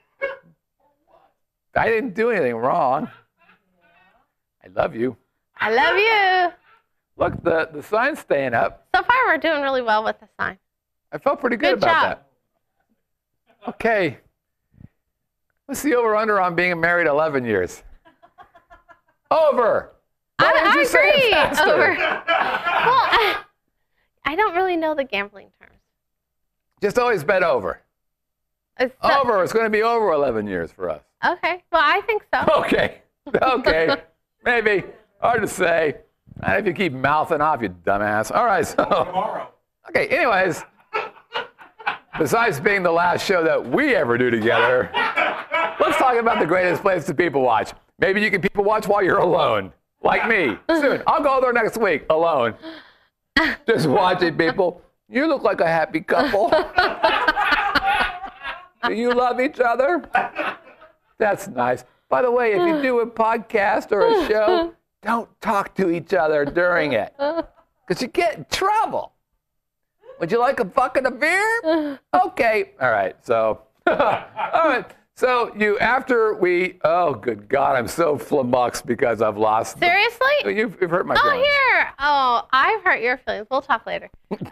I didn't do anything wrong. I love you. I love you. Look, the sign's staying up. So far, we're doing really well with the sign. I felt pretty good about that. Okay. What's the over-under on being married 11 years? Over. I agree. Over. Well, I don't really know the gambling terms. Just always bet over. Over. It's going to be over 11 years for us. Okay. Well, I think so. Okay. Maybe. Hard to say. Not if you keep mouthing off, you dumbass. All right. So. Tomorrow. Okay. Anyways. Besides being the last show that we ever do together, let's talk about the greatest place to people watch. Maybe you can people watch while you're alone, like me. Soon. I'll go there next week, alone. Just watching people. You look like a happy couple. Do you love each other? That's nice. By the way, if you do a podcast or a show, don't talk to each other during it, because you get in trouble. Would you like a bucket of beer? Okay. All right. So, all right. So oh, good God, I'm so flummoxed because I've lost. Seriously? You've hurt my feelings. Here. Oh, I've hurt your feelings. We'll talk later. Okay.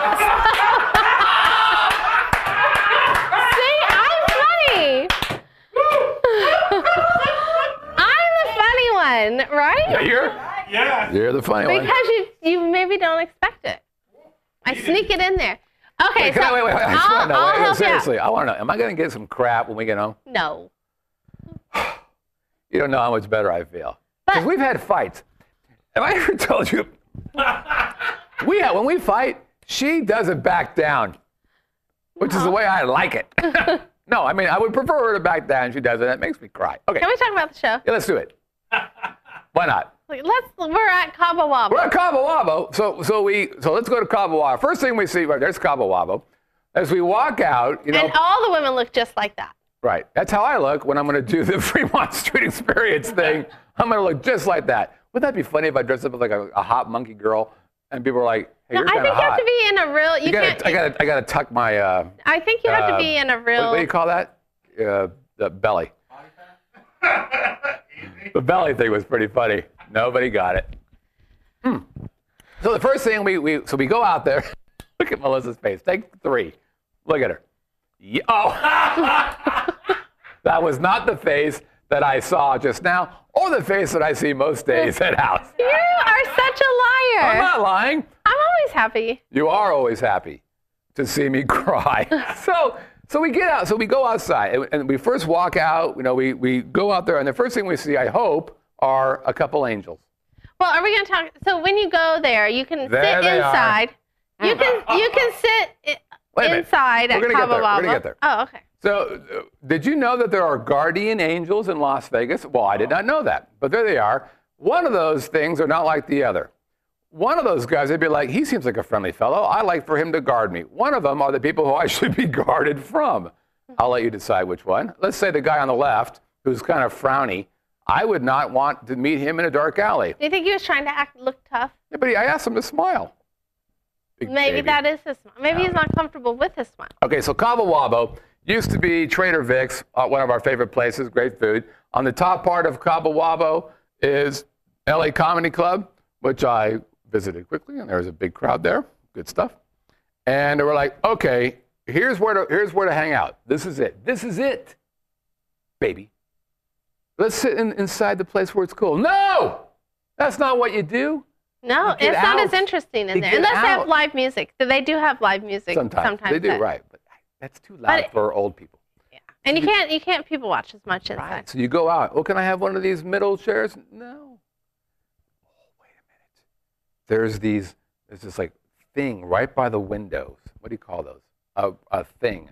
See, I'm funny. I'm the funny one, right? Yeah, you're the funny one. Because you maybe don't expect it. I sneak it in there. Okay, wait, so wait. I just want to know. I'll help Seriously, you out. I want to know. Am I going to get some crap when we get home? No. You don't know how much better I feel. Because we've had fights. Have I ever told you? When we fight, she doesn't back down, which is the way I like it. No, I mean, I would prefer her to back down. She doesn't. It makes me cry. Okay. Can we talk about the show? Yeah, let's do it. Why not? We're at Cabo Wabo. We're at Cabo Wabo. So let's go to Cabo Wabo. First thing we see, right there's Cabo Wabo. As we walk out, and all the women look just like that. Right. That's how I look when I'm going to do the Fremont Street Experience thing. I'm going to look just like that. Wouldn't that be funny if I dressed up as like a hot monkey girl and people were like, "Hey, you're kind of hot." I think you have to be in a real. I got to tuck my. I think you have to be in a real. What do you call that? The belly. The belly thing was pretty funny. Nobody got it. So the first thing we go out there. Look at Melissa's face. Take 3. Look at her. Oh, that was not the face that I saw just now, or the face that I see most days at house. You are such a liar. I'm not lying. I'm always happy. You are always happy to see me cry. So we get out. So we go outside, and we first walk out. We go out there, and the first thing we see, I hope, are a couple angels. Well, are we going to talk? So when you go there, you can sit inside. You can sit inside at Cabo Wabo. We're gonna get there. Oh, okay. So, did you know that there are guardian angels in Las Vegas? Well, I did not know that, but there they are. One of those things are not like the other. One of those guys, they'd be like, he seems like a friendly fellow. I like for him to guard me. One of them are the people who I should be guarded from. I'll let you decide which one. Let's say the guy on the left, who's kind of frowny. I would not want to meet him in a dark alley. Do you think he was trying to look tough? Yeah, but I asked him to smile. Maybe that is his smile. Maybe he's not comfortable with his smile. Okay, so Cabo Wabo used to be Trader Vic's, one of our favorite places, great food. On the top part of Cabo Wabo is LA Comedy Club, which I visited quickly, and there was a big crowd there. Good stuff. And they were like, okay, here's where to hang out. This is it. This is it, baby. Let's sit inside the place where it's cool. No! That's not what you do. No, it's not as interesting in there. Unless they have live music. They do have live music sometimes. They do, right. But that's too loud for old people. Yeah. And you can't people watch as much inside. Right. So you go out. Oh, can I have one of these middle chairs? No. Oh, wait a minute. There's this like thing right by the windows. What do you call those? A thing.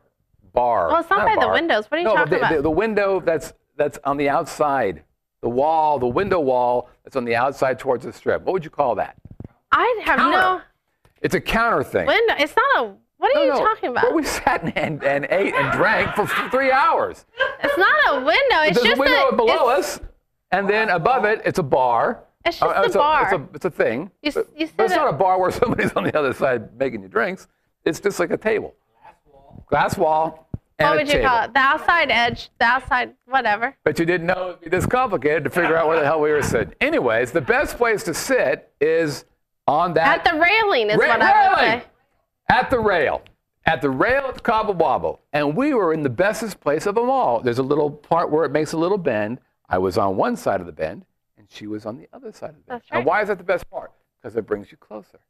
Bar. Well, it's not by the windows. What are you talking about? The window that's on the outside. The window wall that's on the outside towards the strip. What would you call that? I have no. It's a counter thing. Window. It's not a. What are you talking about? Where we sat and ate and drank for 3 hours. It's not a window. It's There's just a window below us, and then above it, it's a bar. It's just a bar. It's a thing. But it's not a bar where somebody's on the other side making you drinks. It's just like a table. Glass wall. What would you call it? The outside edge, the outside, whatever. But you didn't know it'd be this complicated to figure out where the hell we were sitting. Anyways, the best place to sit is on that. At the railing is what I would say. At the rail. At the rail at Cabo Wabo. And we were in the bestest place of them all. There's a little part where it makes a little bend. I was on one side of the bend, and she was on the other side of the bend. That's right. And why is that the best part? Because it brings you closer.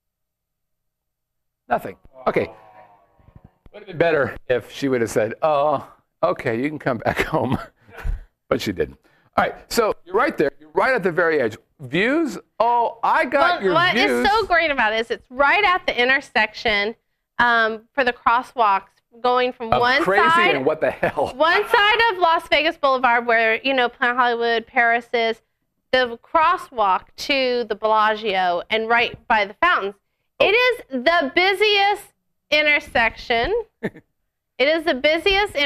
Nothing. Okay. Would have been better if she would have said, oh, okay, you can come back home. But she didn't. All right, so you're right there. You're right at the very edge. Views? Oh, I got your what views. What is so great about it is it's right at the intersection for the crosswalks going from one crazy side. And what the hell? One side of Las Vegas Boulevard where, Planet Hollywood, Paris is, the crosswalk to the Bellagio and right by the fountains. Oh. It is the busiest intersection. It is the busiest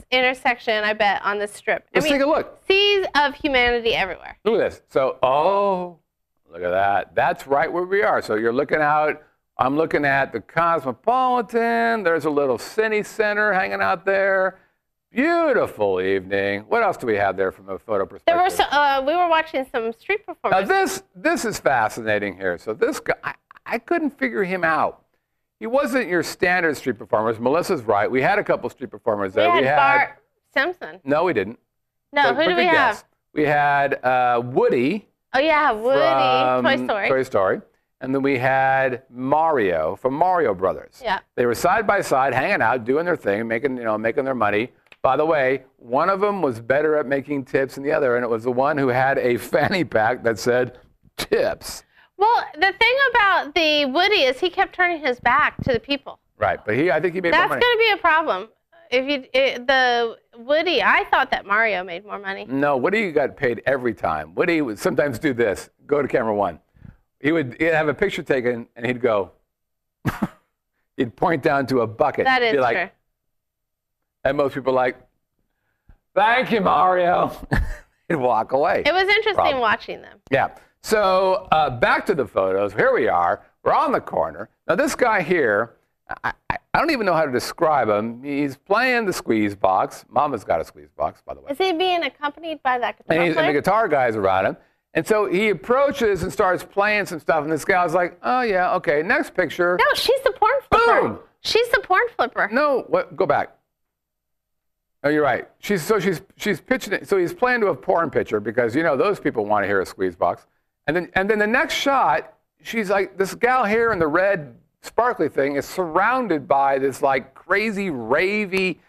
intersection, I bet, on this strip. Let's take a look. Seas of humanity everywhere. Look at this. So, oh, look at that. That's right where we are. So you're looking out. I'm looking at the Cosmopolitan. There's a little cine center hanging out there. Beautiful evening. What else do we have there from a photo perspective? We were watching some street Now performers. this is fascinating here. So this guy, I couldn't figure him out. He wasn't your standard street performers. Melissa's right. We had a couple street performers there. We had Bart Simpson. No, we didn't. No, who do we have? We had Woody. Oh yeah, Woody, from Toy Story. Toy Story. And then we had Mario from Mario Brothers. Yeah. They were side by side, hanging out, doing their thing, making their money. By the way, one of them was better at making tips than the other, and it was the one who had a fanny pack that said tips. Well, the thing about the Woody is he kept turning his back to the people. Right, but I think he made more That's money. going to be a problem. The Woody, I thought that Mario made more money. No, Woody got paid every time. Woody would sometimes do this. Go to camera one. He'd have a picture taken, and he'd go. He'd point down to a bucket. That is be like, true. And most people are like, thank you, Mario. He'd walk away. It was interesting Problem. watching them. Yeah. So back to the photos. Here we are. We're on the corner. Now, this guy here, I don't even know how to describe him. He's playing the squeeze box. Mama's got a squeeze box, by the way. Is he being accompanied by that guitar And the player? guitar guy's around him. And so he approaches and starts playing some stuff. And this guy's like, oh, yeah, okay, next picture. No, she's the porn flipper. Boom! She's the porn flipper. No, what? Go back. Oh, you're right. She's pitching it. So he's playing to a porn picture because, those people want to hear a squeeze box. And then the next shot, she's like, this gal here in the red sparkly thing is surrounded by this like crazy ravey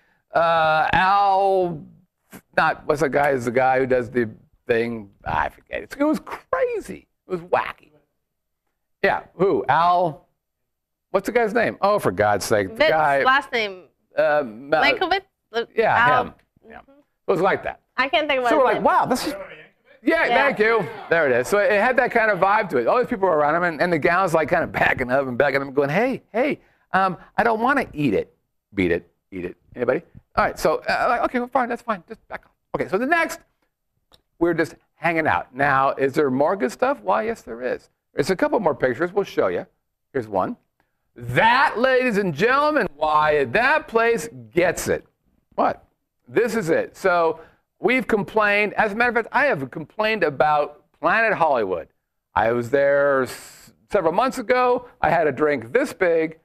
what's the guy? Is the guy who does the thing? I forget. It was crazy. It was wacky. Yeah. Who? Al? What's the guy's name? Oh, for God's sake, the guy. Last name. Lankovitz. Yeah, him. Yeah. It was like that. I can't think of what So we're his like, name. wow, this is. Yeah, thank you. There it is. So it had that kind of vibe to it. All these people were around him, and the gal's like kind of backing up, going, hey, I don't want to eat it. Beat it, eat it. Anybody? All right, so, okay, well, fine, that's fine. Just back off. Okay, so the next, we're just hanging out. Now, is there more good stuff? Why, yes, there is. There's a couple more pictures. We'll show you. Here's one. That, ladies and gentlemen, why that place gets it. What? This is it. So we've complained. As a matter of fact, I have complained about Planet Hollywood. I was there several months ago. I had a drink this big,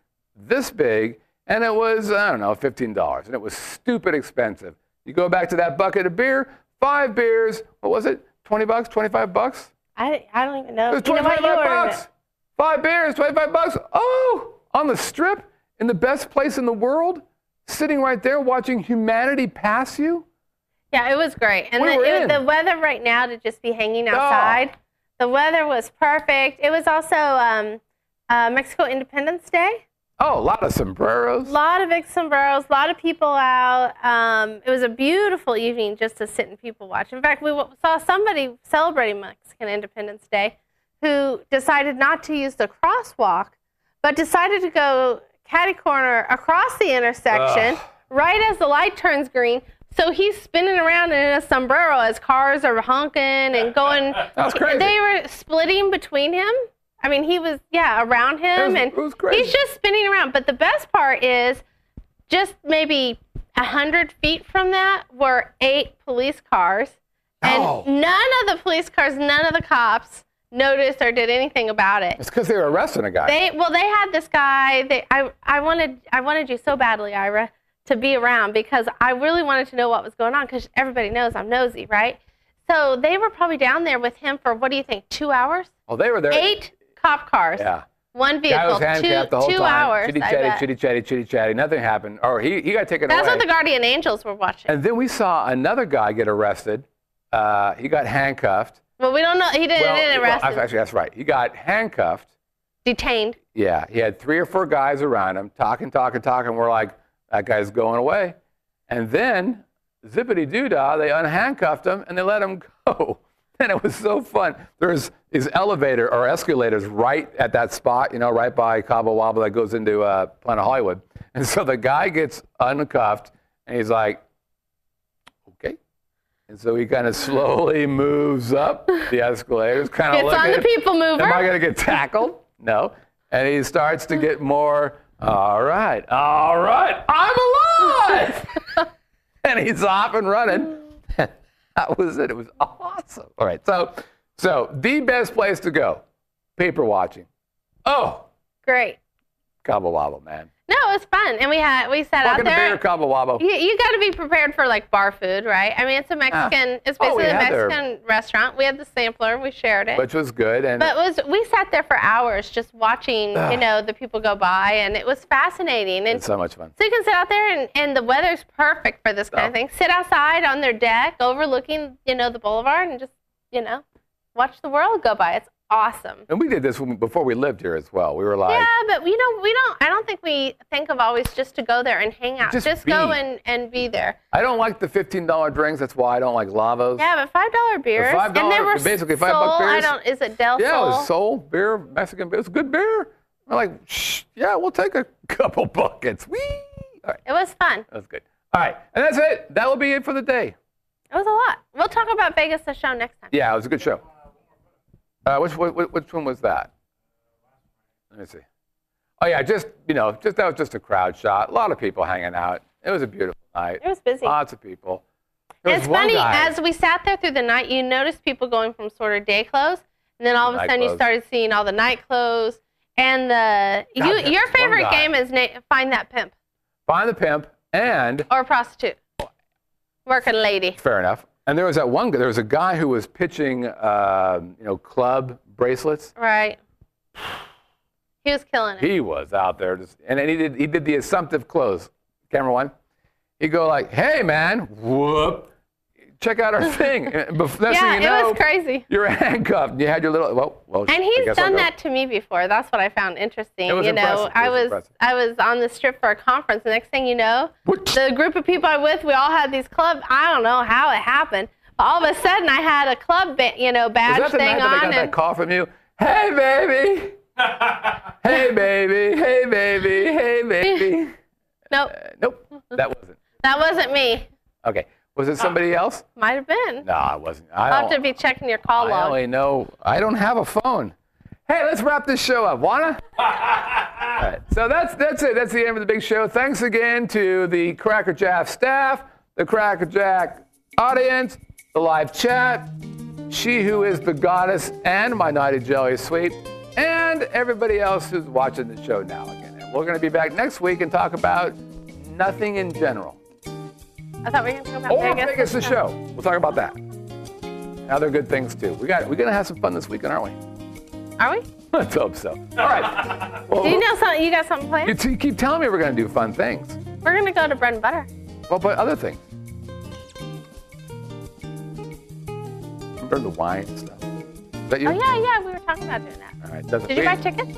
and it was, I don't know, $15. And it was stupid expensive. You go back to that bucket of beer, 5 beers, what was it? $20, $25? I don't even know. It was You know what? You ordered $25. it. 5 beers, $25. Oh, on the strip, in the best place in the world, sitting right there watching humanity pass you. Yeah, it was great. And We were in. the weather right now to just be hanging outside, the weather was perfect. It was also Mexico Independence Day. Oh, a lot of sombreros. A lot of big sombreros, a lot of people out. It was a beautiful evening just to sit and people watch. In fact, we saw somebody celebrating Mexican Independence Day who decided not to use the crosswalk, but decided to go catty corner across the intersection right as the light turns green. So he's spinning around in a sombrero as cars are honking and going. That's crazy. They were splitting between him. I mean, he was, around him. It was crazy. He's just spinning around. But the best part is just maybe 100 feet from that were 8 police cars. And none of the police cars, none of the cops noticed or did anything about it. It's because they were arresting a guy. They had this guy. I wanted you so badly, Ira, to be around because I really wanted to know what was going on because everybody knows I'm nosy, right? So they were probably down there with him for, what do you think, 2 hours? Oh, they were there. 8 cop cars. Yeah. One Guy vehicle. was handicapped the whole 2 time. hours. Chitty I chatty, bet. Nothing happened. Or he got taken That's away. what the Guardian Angels were watching. And then we saw another guy get arrested. He got handcuffed. Well, we don't know. He didn't arrest him. Actually, that's right. He got handcuffed. Detained. Yeah. He had 3 or 4 guys around him talking. We're like, that guy's going away. And then, zippity-doo-dah, they unhandcuffed him and they let him go. And it was so fun. There's these elevator or escalators right at that spot, right by Cabo Wabo that goes into Planet Hollywood. And so the guy gets uncuffed and he's like, And so he kind of slowly moves up the escalators, kind of Gets on the people mover. Am I going to get tackled? No. And he starts to get more, all right, I'm alive! And he's off and running. That was it. It was awesome. All right, so the best place to go, paper watching. Oh, Great. Cabo Wabo, man. No, it was fun, and we sat out Welcome to there. Bayer Cabo Wabo. You got to be prepared for like bar food, right? I mean, it's a Mexican. It's basically a Mexican restaurant. We had the sampler. We shared it, which was good. And we sat there for hours just watching, the people go by, and it was fascinating. And it's so much fun. So you can sit out there, and the weather's perfect for this kind of thing. Sit outside on their deck, overlooking, the boulevard, and just, watch the world go by. It's awesome. And we did this before we lived here as well. We were like, yeah, but we don't. I don't think we think of always just to go there and hang out. Just go and be there. I don't like the $15 drinks. That's why I don't like Lavos. Yeah, but $5 beers. $5, and they were basically Sol, $5 beers. Is it Del Sol? Yeah, it was Sol beer, Mexican beer. It was good beer. I'm like, yeah, we'll take a couple buckets. Whee! All right. It was fun. That was good. All right, and that's it. That will be it for the day. It was a lot. We'll talk about Vegas the show next time. Yeah, it was a good show. Which one was that? Let me see. Oh yeah, just that was just a crowd shot. A lot of people hanging out. It was a beautiful night. It was busy. Lots of people. And it's funny, as we sat there through the night, you noticed people going from sort of day clothes, and then all of a sudden you started seeing all the night clothes. And your favorite game is Find That Pimp. Find the Pimp and or prostitute, working lady. Fair enough. And there was a guy who was pitching, club bracelets. Right. He was killing it. He was out there, and then he did the assumptive close. Camera one. He'd go like, "Hey man, whoop, check out our thing." Next thing you know, it was crazy. You're handcuffed. You had your little well. And he's done that to me before. That's what I found interesting. It was impressive. I was on the strip for a conference. The next thing you know, the group of people I'm with, we all had these clubs. I don't know how it happened. All of a sudden, I had a club, badge thing on. Was that the night that I got that call from you? Hey baby. Hey baby. Hey baby. Hey baby. Nope. Nope. That wasn't. That wasn't me. Okay. Was it somebody else? Might have been. No, it wasn't. I'll have to be checking your call log. I only know. I don't have a phone. Hey, let's wrap this show up. Wanna? All right. So that's it. That's the end of the big show. Thanks again to the Cracker Jack staff, the Cracker Jack audience, the live chat, she who is the goddess and my Nighty Jelly Sweet, and everybody else who's watching the show now again. And we're going to be back next week and talk about nothing in general. I thought we were going to talk about Vegas the show. We'll talk about that. And other good things too. We're going to have some fun this weekend, aren't we? Are we? Let's hope so. All right. Well, do you know something? You got something planned? You keep telling me we're going to do fun things. We're going to go to Bread and Butter. Well, but other things. Remember the wine and stuff? Is that you? Oh, yeah. We were talking about doing that. All right. Did you buy tickets?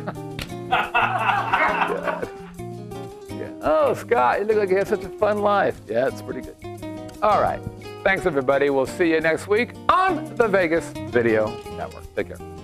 Yeah. Oh, Scott, you look like you have such a fun life. Yeah, it's pretty good. All right. Thanks, everybody. We'll see you next week on the Vegas Video Network. Take care.